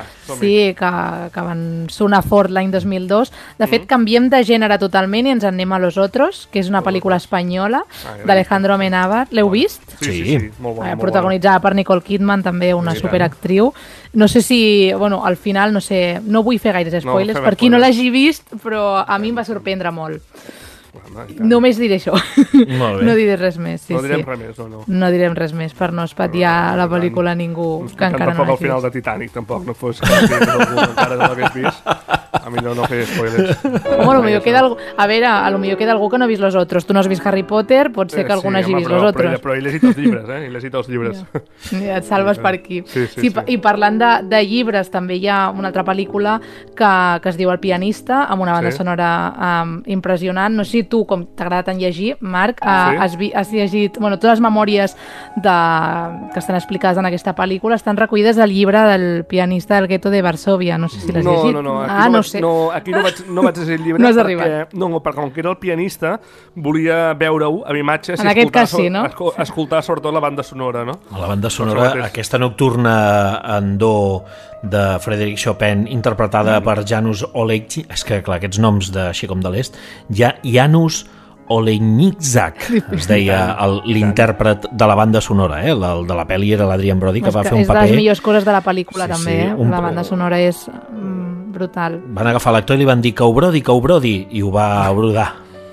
que van sonar fort l'any 2002. De fet, canviem de gènere totalment i ens en anem a Los Otros, que és una pel·lícula espanyola d'Alejandro Amenábar. L'heu vist? Sí. Molt bona. Protagonitzada per Nicole Kidman, també una superactriu. No sé si... Bueno, al final, no sé... No vull fer gaires spoilers, per qui no l'hagi vist, però a mi em va sorprendre molt. Només diré això. No diré res més. No direm res més, no. No direm res més per no espatllar la pel·lícula a ningú que encara no Tampoc l'hagi al final de Titanic, tampoc, no fos que encara no l'hagués vist. A millor no fer spoilers. Home, potser queda algú... A veure, potser queda algú que no ha vist Los Otros. Tu no has vist Harry Potter, pot ser que algú no hagi vist Los Otros. Però he llegit els llibres, He llegit els llibres. Ja et salves per aquí. Sí. I parlant de llibres, també hi ha una altra pel·lícula que es diu El pianista, amb una banda sonora impressionant. No sé si tu, com t'agrada tant llegir, Marc, has llegit... Bueno, totes les memòries que estan explicades en aquesta pel·lícula estan recollides al llibre del pianista del gueto de Varsòvia. No sé si l'has llegit. No, aquí no vaig llegir el llibre perquè com que era el pianista volia veure-ho amb imatges en aquest cas sí, no? Escoltar sobretot la banda sonora, no? La banda sonora, aquesta nocturna en do de Frédéric Chopin interpretada per Janusz Olejniczak, és que clar, aquests noms així com de l'est, Janusz Olejniczak es deia l'intèrpret de la banda sonora, el de la pel·li era l'Adrian Brody, que va fer un paper... És de les millors coses de la pel·lícula també, la banda sonora és brutal. Van agafar l'actor i li van dir que ho brodi, i ho va brodar.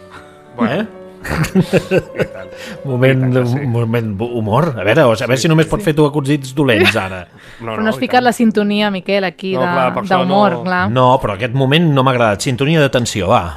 Moment humor. A veure si només pot fer tu acudits dolents ara. Però no has ficat la sintonia, Miquel, aquí d'humor, clar. No, però aquest moment no m'ha agradat. Sintonia de tensió, va.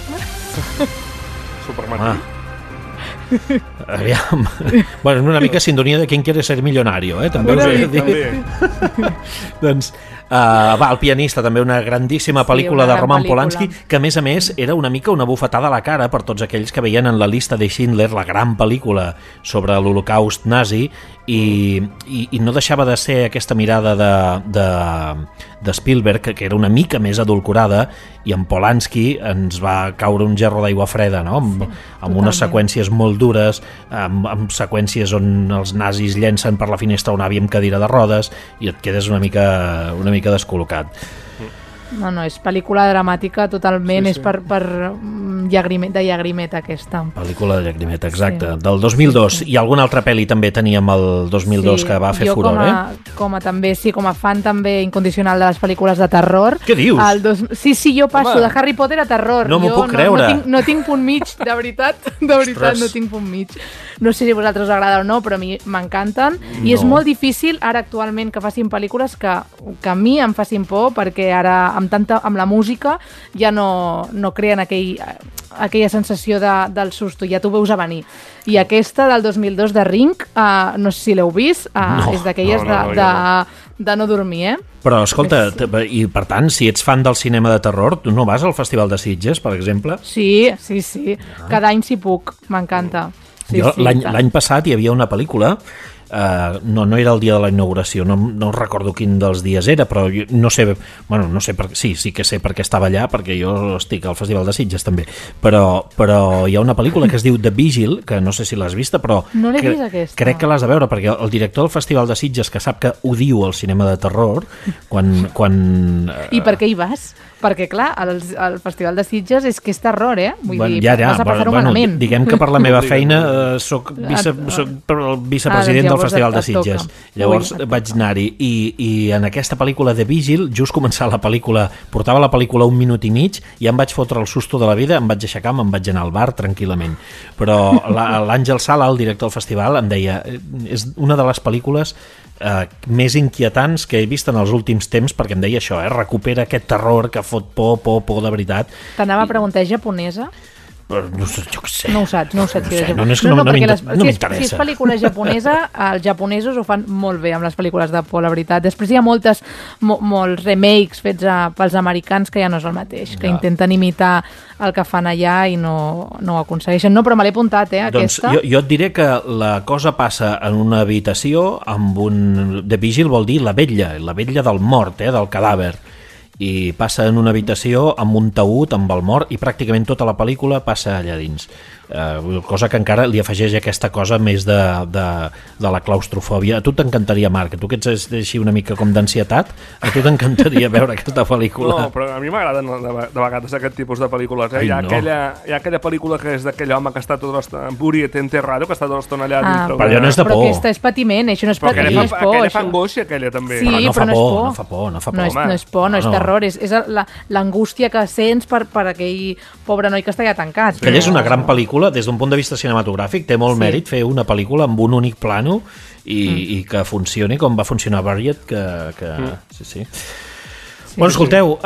Supermatí. Aviam. Bueno, una mica sintonia de Quien quiere ser millonario, també us he de dir. Doncs El pianista, també una grandíssima pel·lícula de Roman Polanski, que a més era una mica una bufetada a la cara per tots aquells que veien en La llista de Schindler, la gran pel·lícula sobre l'Holocaust nazi, i no deixava de ser aquesta mirada de Spielberg, que era una mica més adulcorada, i en Polanski ens va caure un gerro d'aigua freda, no? Amb unes seqüències molt dures, amb seqüències on els nazis llencen per la finestra un avi amb cadira de rodes i et quedes una mica descol·locat. No, és pel·lícula dramàtica totalment, és per de llagrimeta aquesta. Pel·lícula de llagrimeta, exacte. Del 2002. I alguna altra pel·li també teníem el 2002 que va fer furor, com a fan també incondicional de les pel·lícules de terror. Què dius? Sí, jo passo de Harry Potter a terror. No m'ho puc creure. No tinc punt mig, de veritat, no tinc punt mig. No sé si a vosaltres us agrada o no, però a mi m'encanten. I és molt difícil ara actualment que facin pel·lícules que a mi em facin por, perquè ara amb la música ja no creen aquella sensació del susto, ja t'ho veus a venir. I aquesta del 2002 de Ring, no sé si l'heu vist, és d'aquelles de no dormir, Però escolta, i per tant, si ets fan del cinema de terror, tu no vas al Festival de Sitges, per exemple? Sí. Cada any si puc, m'encanta. L'any passat hi havia una pel·lícula no era el dia de la inauguració, no recordo quin dels dies era, però no sé, sí que sé per què estava allà, perquè jo estic al Festival de Sitges també, però hi ha una pel·lícula que es diu The Vigil, que no sé si l'has vista, però no l'he vist, aquesta. Crec que l'has de veure, perquè el director del Festival de Sitges, que sap que odio el cinema de terror, quan I per què hi vas? Perquè, clar, el Festival de Sitges és que és terror, Vull dir, vas a passar-ho malament. Diguem que per la meva feina soc el vicepresident del Festival de Sitges. Llavors vaig anar-hi i en aquesta pel·lícula de Vigil, just començar la pel·lícula, portava la pel·lícula 1 minut i mig i em vaig fotre el susto de la vida, em vaig aixecar, me'n vaig anar al bar tranquil·lament. Però l'Àngel Sala, el director del festival, em deia, és una de les pel·lícules més inquietants que he vist en els últims temps, perquè em deia això, recupera aquest terror que fot por de veritat. T'anava a preguntar, és japonesa? No sé, jo què sé. No ho saps si és japonesa. No m'interessa. Si és pel·lícula japonesa, els japonesos ho fan molt bé amb les pel·lícules de por, la veritat. Després hi ha molts remakes fets pels americans que ja no és el mateix, que intenten imitar el que fan allà i no ho aconsegueixen. No, però me l'he apuntat, aquesta. Jo et diré que la cosa passa en una habitació amb un... De vigil vol dir la vetlla del mort, del cadàver. I passa en una habitació amb un taüt, amb el mort, i pràcticament tota la pel·lícula passa allà dins. Cosa que encara li afegeix aquesta cosa més de la claustrofòbia. A tu t'encantaria, Marc, tu que ets així una mica com d'ansietat, a tu t'encantaria veure aquesta pel·lícula. No, però a mi m'agraden de vegades aquest tipus de pel·lícules. Hi ha aquella pel·lícula que és d'aquell home que està tota l'estona, Buried Enterrado, que està tota l'estona allà dintre. Però allò no és de por. Però aquesta és patiment, això no és patiment, és por. Aquella fa angoixa, aquella també. Sí, però no fa por. No és por, no és terror, és l'angústia que sents per aquell pobre noi que està allà tancat. Aquella és una gran pel·lícula, des d'un punt de vista cinematogràfic, té molt mèrit fer una pel·lícula amb un únic plano i que funcioni com va funcionar Buried, sí. Bueno, escolteu,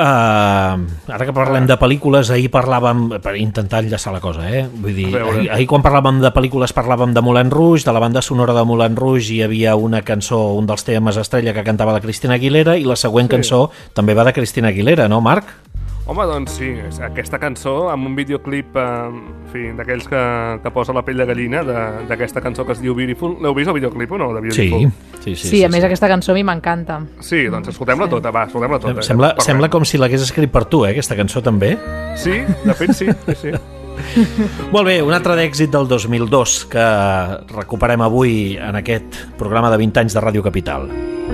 ara que parlem de pel·lícules, ahir parlàvem, per intentar enllaçar la cosa, vull dir, ahir quan parlàvem de pel·lícules parlàvem de Moulin Rouge, de la banda sonora de Moulin Rouge hi havia una cançó, un dels temes estrella que cantava la Cristina Aguilera, i la següent cançó també va de Cristina Aguilera, no, Marc? Home, doncs sí, aquesta cançó amb un videoclip d'aquells que posa la pell de gallina d'aquesta cançó que es diu Beautiful. L'heu vist el videoclip o no, de Beautiful? Sí, a més aquesta cançó a mi m'encanta. Sí, doncs escoltem-la tota, escoltem-la tota. Sembla com si l'hagués escrit per tu, aquesta cançó també. Sí, de fet sí. Molt bé, un altre d'èxit del 2002 que recuperem avui en aquest programa de 20 anys de Ràdio Capital.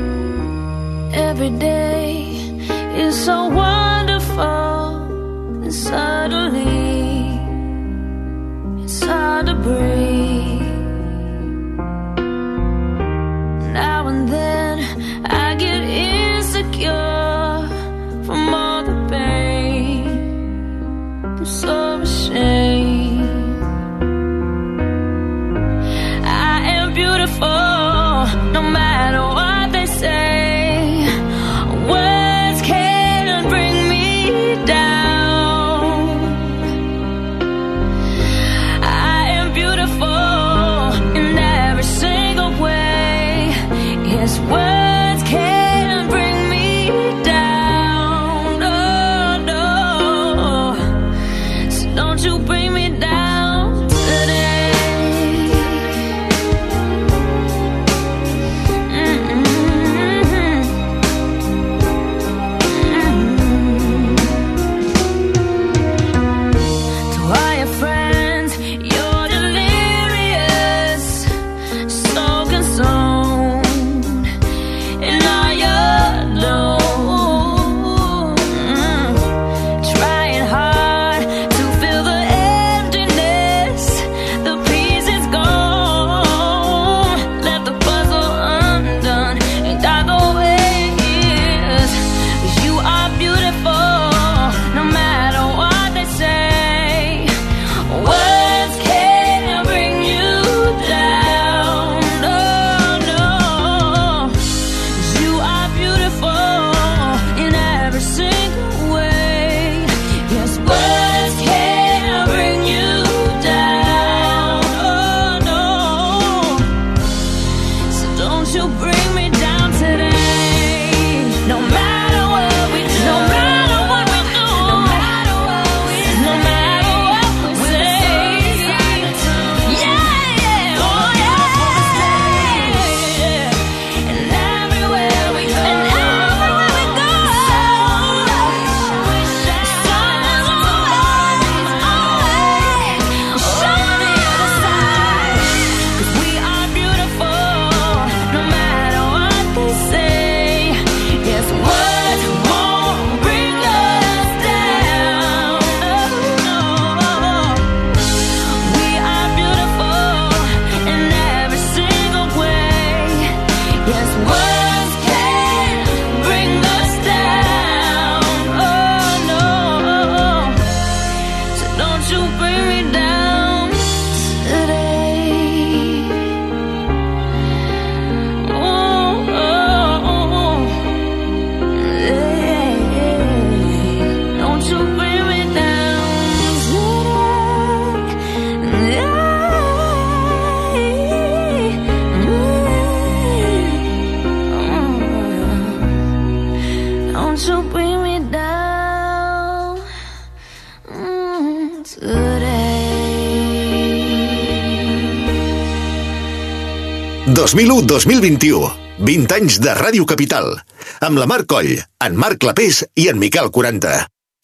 Every day is so wonderful, and suddenly it's hard to breathe. Now and then I get insecure from all the pain. I'm so ashamed. I am beautiful, no matter what they say. Words can't bring me down, no. So don't you bring me down today. To all your friends, you're delirious, so consumed 2001-2021. 20 anys de Ràdio Capital. Amb la Mar Coll, en Marc Clapés i en Miquel 40.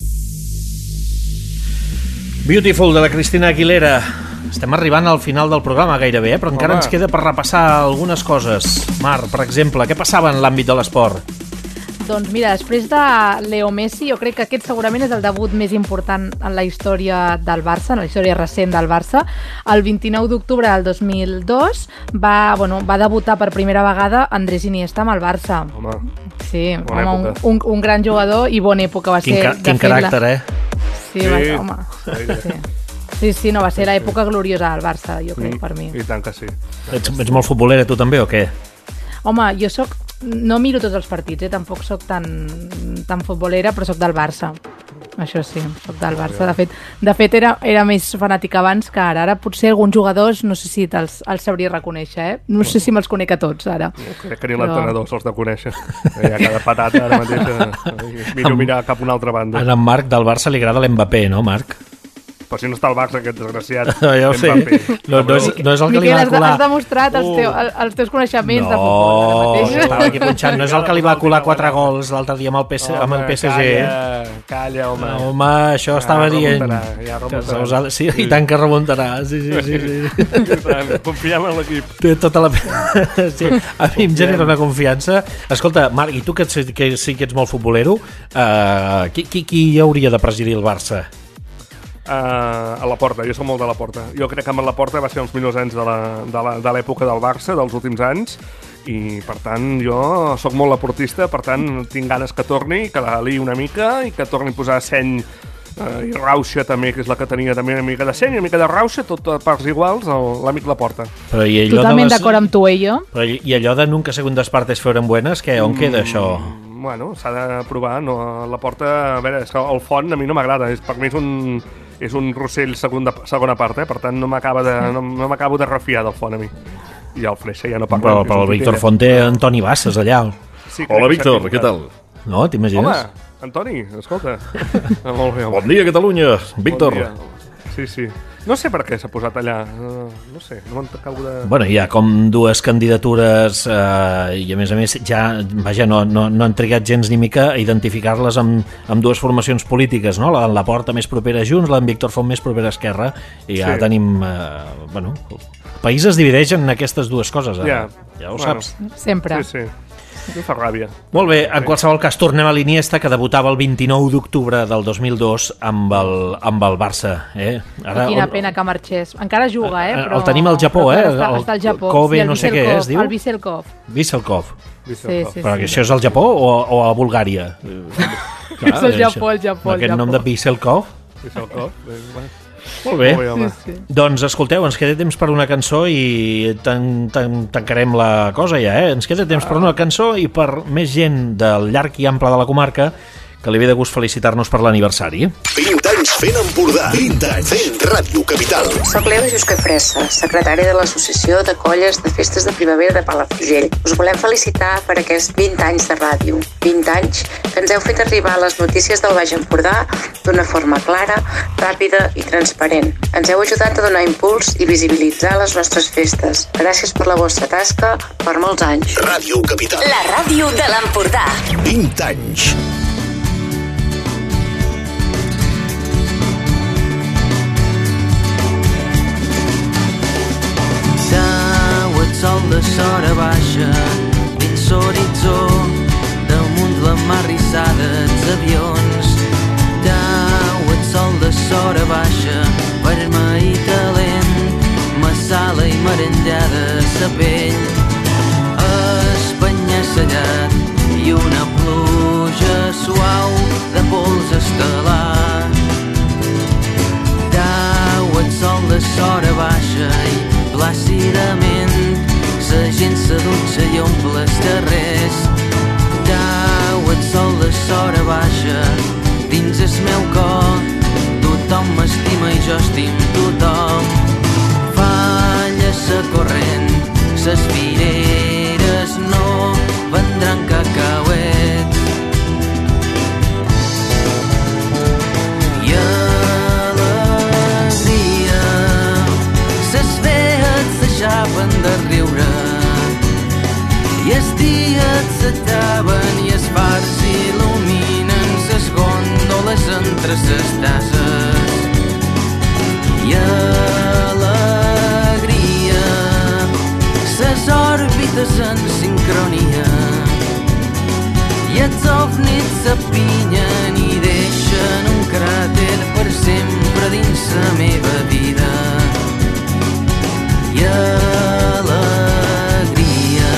Beautiful, de la Cristina Aguilera. Estem arribant al final del programa gairebé, però encara ens queda per repassar algunes coses. Mar, per exemple, què passava en l'àmbit de l'esport? Doncs mira, després de Leo Messi, jo crec que aquest segurament és el debut més important en la història del Barça, en la història recent del Barça. El 29 d'octubre del 2002 va debutar per primera vegada Andrés Iniesta amb el Barça. Home, sí, un gran jugador i bona època va ser. Quin caràcter, Sí, home. Sí, no, va ser l'època gloriosa del Barça, jo crec, per mi. I tant que sí. Ets molt futbolera tu també o què? Home, jo no miro tots els partits, tampoc soc tan futbolera, però soc del Barça. Això sí, soc del Barça. De fet era més fanàtica abans que ara. Ara potser alguns jugadors, no sé si els sabria reconèixer, No sé si me'ls conec a tots, ara. Crec que ni l'entrenador se'ls de conèixer. Hi ha cada patata ara mateix. Mira cap a una altra banda. A en Marc del Barça li agrada l'Mbappé, no, Marc? Però si no està al Barça, aquest desgraciat. Ja ho sé. No és el que li va colar. Has demostrat els teus coneixements de futbol ara mateix. Estava aquí punxant. No és el que li va colar 4 gols l'altre dia amb el PSG. Calla, home. Home, això estava dient. Ja remuntarà. Sí, i tant que remuntarà. Sí. Confiem en l'equip. Té tota la... Sí, a mi em genera una confiança. Escolta, Marc, i tu que sí que ets molt futbolero, qui hauria de presidir el Barça? A la Porta, jo soc molt de la Porta. Jo crec que amb la Porta va ser els millors anys de l'època del Barça, dels últims anys, i per tant jo sóc molt laportista, per tant tinc ganes que torni, que la liï una mica i que torni a posar seny i rauxa també, que és la que tenia també una mica de seny, una mica de rauxa, tot a parts iguals, l'amic Laporta. Totalment d'acord amb tu i jo. Però i allò de nunca segundas partes fueron buenas, on queda això? Bueno, s'ha de provar, no? Laporta, a veure, és que el font a mi no m'agrada, per mi és un Rossell segona part, per tant no m'acabo de refiar del font a mi. I el Freixa ja no parla. Però el Víctor Font té Antoni Bassas allà. Sí, hola Víctor, què tal? No, t'imagines? Home, Antoni, escolta. Molt bé, bon dia Catalunya, Víctor. Bon dia. Sí. No sé per què s'ha posat allà, no sé, no m'acabo de... Bueno, hi ha com dues candidatures i a més ja, vaja, no han trigat gens ni mica a identificar-les amb dues formacions polítiques, no? La Porta més propera a Junts, la Víctor Font més propera a Esquerra, i ja tenim, bueno, el país es divideix en aquestes dues coses, ja ho saps. Sempre. Sí. Em fa ràbia. Molt bé, en qualsevol cas tornem a l'Iniesta, que debutava el 29 d'octubre del 2002 amb el Barça. Quina pena que marxés. Encara juga, però... El tenim al Japó, Està al Japó. Kobe, no sé què és, diu? El Visselkov. Visselkov. Sí. Però això és al Japó o a Bulgària? És al Japó, Aquest nom de Visselkov? Visselkov, molt bé. Sí. Doncs escolteu, ens queda temps per una cançó i tancarem la cosa ja, Ens queda temps per una cançó i per més gent del llarg i ample de la comarca que li ve de gust felicitar-nos per l'aniversari. 20 anys fent Empordà, 20 anys fent Ràdio Capital. Soc l'Eva Jusqué Fressa, secretària de l'Associació de Colles de Festes de Primavera de Palafrugell. Us volem felicitar per aquests 20 anys de ràdio. 20 anys que ens heu fet arribar les notícies del Baix Empordà d'una forma clara, ràpida i transparent. Ens heu ajudat a donar impuls i visibilitzar les nostres festes. Gràcies per la vostra tasca per molts anys. Ràdio Capital. La ràdio de l'Empordà. 20 anys. Sol de sora baixa dins l'horitzó, damunt la mar rissada els avions. El sol de sora baixa, vermell i talent, massala i merengada sa pell. Espanya-sellat i una pluja suau de pols estel·lar. El sol de sora baixa i plàcidament la gent se dutxa i omple els carrers. El sol de sora baixa dins el meu cor. Tothom m'estima i jo estim tothom. Falla sa corrent, ses fireres no vendran cacauets. I alegria, ses fees deixaven de riure. i els dies s'acaben i els fars il·luminen ses gòndoles entre ses tases. I alegria, ses òrbites en sincronia, i els ovnis s'apinyen i deixen un cràter per sempre dins la meva vida. I alegria.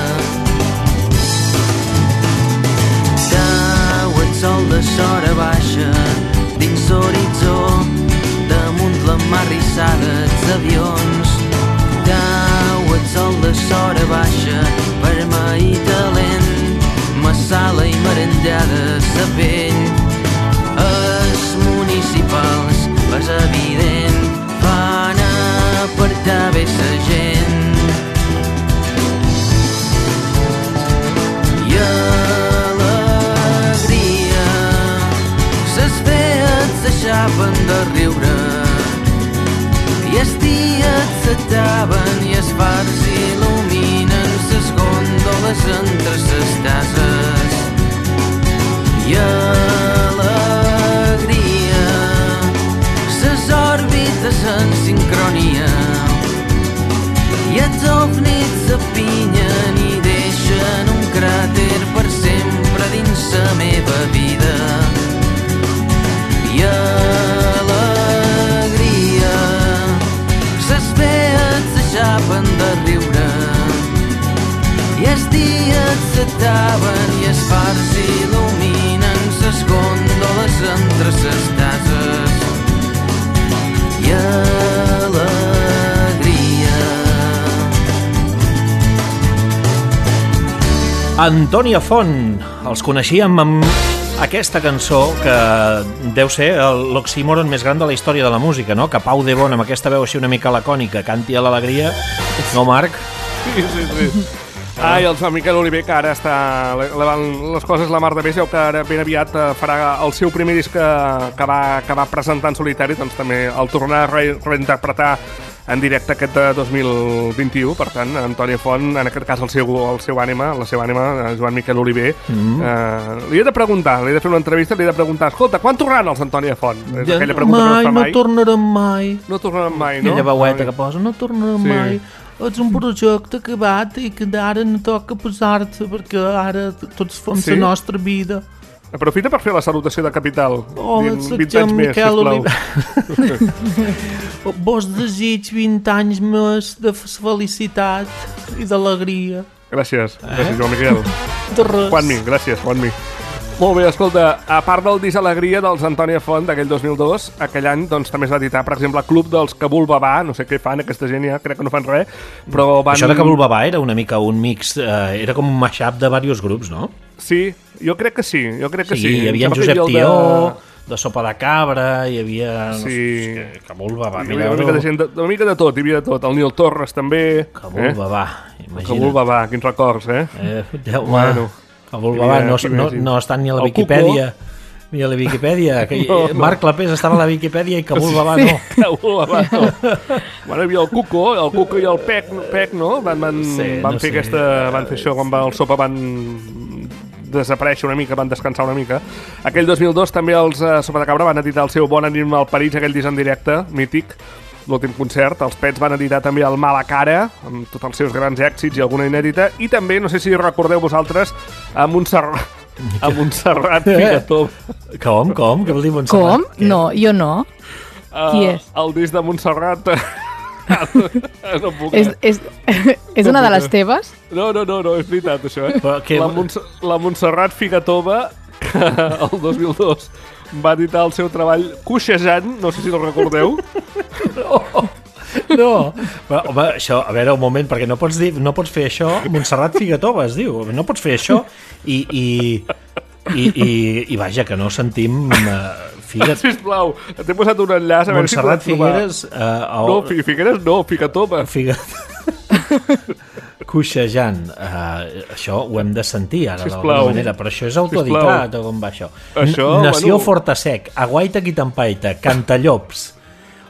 Cau el sol de s'hora baixa dins l'horitzó, damunt la mar rissada els avions. Cau el sol de s'hora baixa, vermell i talent, massala i merengada sa pell. Els municipals, és evident, fan apartar bé sa gent. I alegria, ses fees deixaven de riure, i els dies s'acaben i els fars il·luminen ses gòndoles entre ses tases. I alegria, ses òrbites en sincronia, i els ovnis s'apinyen i deixen un cràter per sempre dins la meva vida. I alegria, ses fees s'aixapen de riure, i els dies s'acaben i els fars il·luminen ses gòndoles entre ses tases. I alegria. Antònia Font, els coneixíem amb aquesta cançó que deu ser l'oxímoron més gran de la història de la música, no? Que Pau de Bon, amb aquesta veu així una mica lacònica, canti a l'alegria, no, Marc? Sí. I el Sant Miquel Oliver, que ara està levant les coses la mar de bé, ja que ara ben aviat farà el seu primer disc que va presentar en solitari, doncs també el tornar a reinterpretar en directe aquest de 2021. Per tant, Antònia Font, en aquest cas la seva ànima, Joan Miquel Oliver, li he de preguntar, li he de fer una entrevista, li he de preguntar, escolta, quan tornaran els Antònia Font? És aquella pregunta que no es fa mai. No tornarem mai. No tornarem mai, no? Aquella veueta que posa, no tornarem mai. És un projecte acabat i que ara no toca posar-te perquè ara tots fem la nostra vida. Aprofita per fer la salutació de Capital. Oh, 20 anys més, sisplau. Vos desig 20 anys més de felicitat i d'alegria. Gràcies, Joan Miquel. De res. Juanmi, gràcies, Juanmi. Molt bé, escolta, a part del disc Alegria dels Antònia Font d'aquell 2002, aquell any doncs, també es va editar, per exemple, Club dels Kabul Babà, no sé què fan aquesta gent ja, crec que no fan res, però van... Això de Kabul Babà era una mica un mix, era com un mashup de diversos grups, no? Sí, jo crec que sí, sí. Hi havia en Josep Tió, de Sopa de Cabra, hi havia... Sí. Kabul Babà, hi havia una mica de tot, hi havia de tot. El Nil Torres també. Kabul Babà, imagina't. Kabul Babà, quins records, Bueno... Kabul Babà no estan ni a la Wikipedia. Ni a la Wikipedia. Marc Clapés estava a la Wikipedia i Kabul Babà no. Kabul Babà no. Bueno, hi havia el Cuco i el Pec, no? Van fer això quan el Sopa van desaparèixer una mica, van descansar una mica. Aquell 2002 també els Sopa de Cabra van editar el seu Bon Ànim al París, aquell disc en directe, mític, l'últim concert. Els Pets van editar també el Mala Cara, amb tots els seus grans èxits i alguna inèdita, i també, no sé si recordeu vosaltres, a Montserrat Figató. Com? Què vol dir Montserrat? Com? No, jo no. Qui és? El disc de Montserrat... No puc. És una de les teves? No, és veritat, això, La Montserrat Figatova, que el 2002 va editar el seu treball Cuixejant, no sé si el recordeu. No. Però, home, això, a veure, un moment, perquè no pots fer això, Montserrat Figatova es diu, no pots fer això i vaja, que no sentim Figatova. Sisplau, t'he posat un enllaç a veure Montserrat si Figueres... No, Figueres no, Figatova. Cuixejant, això ho hem de sentir ara d'alguna manera, però això és autoeditat o com va això? Nació Fortasec, Aguaita Quitampaita, Cantallops,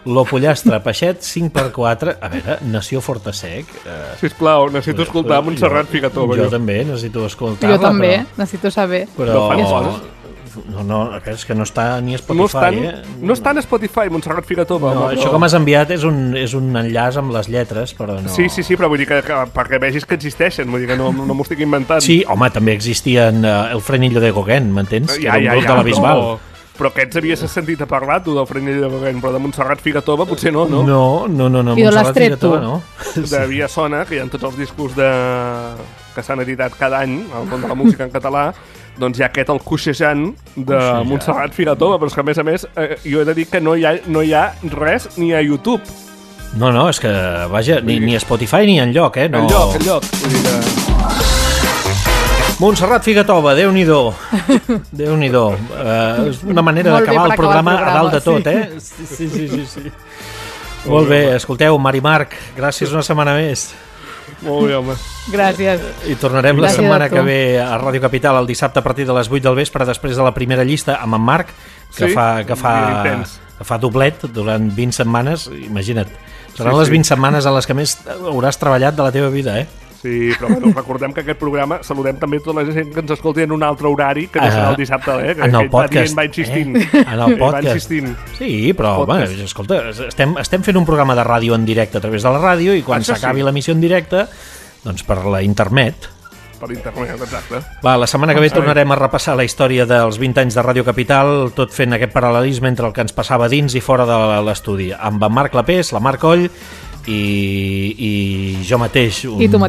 Lo Pollastre, Peixet, 5x4. A veure, Nació Fortasec. Sisplau, necessito escoltar Montserrat Figatova. Jo també necessito escoltar-la. Jo també, necessito saber. Però... No, és que no està ni a Spotify, No està a Spotify, Montserrat Figatova. No, això que m'has enviat és un enllaç amb les lletres, però no... Sí, però vull dir que perquè vegis que existeixen, vull dir que no m'ho estic inventant. Sí, home, també existien El Frenillo de Gauguin, m'entens? Que era un grup de la Bisbal. Però aquests havies sentit a parlar, tu, del Frenillo de Gauguin, però de Montserrat Figatova potser no, no? No, I de l'has tret, tu? No. De Via Sona, que hi ha tots els discos que s'han editat cada any, al món de la música en català, doncs hi ha aquest el Cuixejant de Montserrat Figatova, però és que a més, jo he de dir que no hi ha res ni a YouTube. No, és que, vaja, ni a Spotify ni enlloc, no. Enlloc. Vull dir que... Montserrat Figatova, Déu-n'hi-do. Déu-n'hi-do. És una manera d'acabar el programa a dalt de tot, Sí. Molt bé, escolteu, Mari Marc, gràcies una setmana més. Molt bé, home. Gràcies. I tornarem la setmana que ve a Ràdio Capital el dissabte a partir de les 8 del vespre, després de la primera llista amb en Marc, que fa doblet durant 20 setmanes. Imagina't, seran les 20 setmanes a les que més hauràs treballat de la teva vida, Sí, però bueno, recordem que aquest programa saludem també tota la gent que ens escolti en un altre horari que no serà el dissabte, que en el podcast, va insistint. En el podcast. Sí, però home, escolta, estem fent un programa de ràdio en directe a través de la ràdio i quan s'acabi l'emissió en directe, doncs per la internet. Per internet, exacte. Va, la setmana que ve tornarem a repassar la història dels 20 anys de Ràdio Capital, tot fent aquest paral·lelisme entre el que ens passava dins i fora de l'estudi, amb en Marc Clapés, la Mar Coll i jo mateix,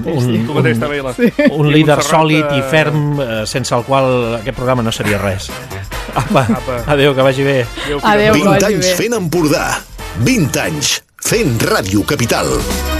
un líder sòlid i ferm, sense el qual aquest programa no seria res. Apa, adéu, que vagi bé. Adéu, 20 anys fent Empordà, 20 anys fent Ràdio Capital.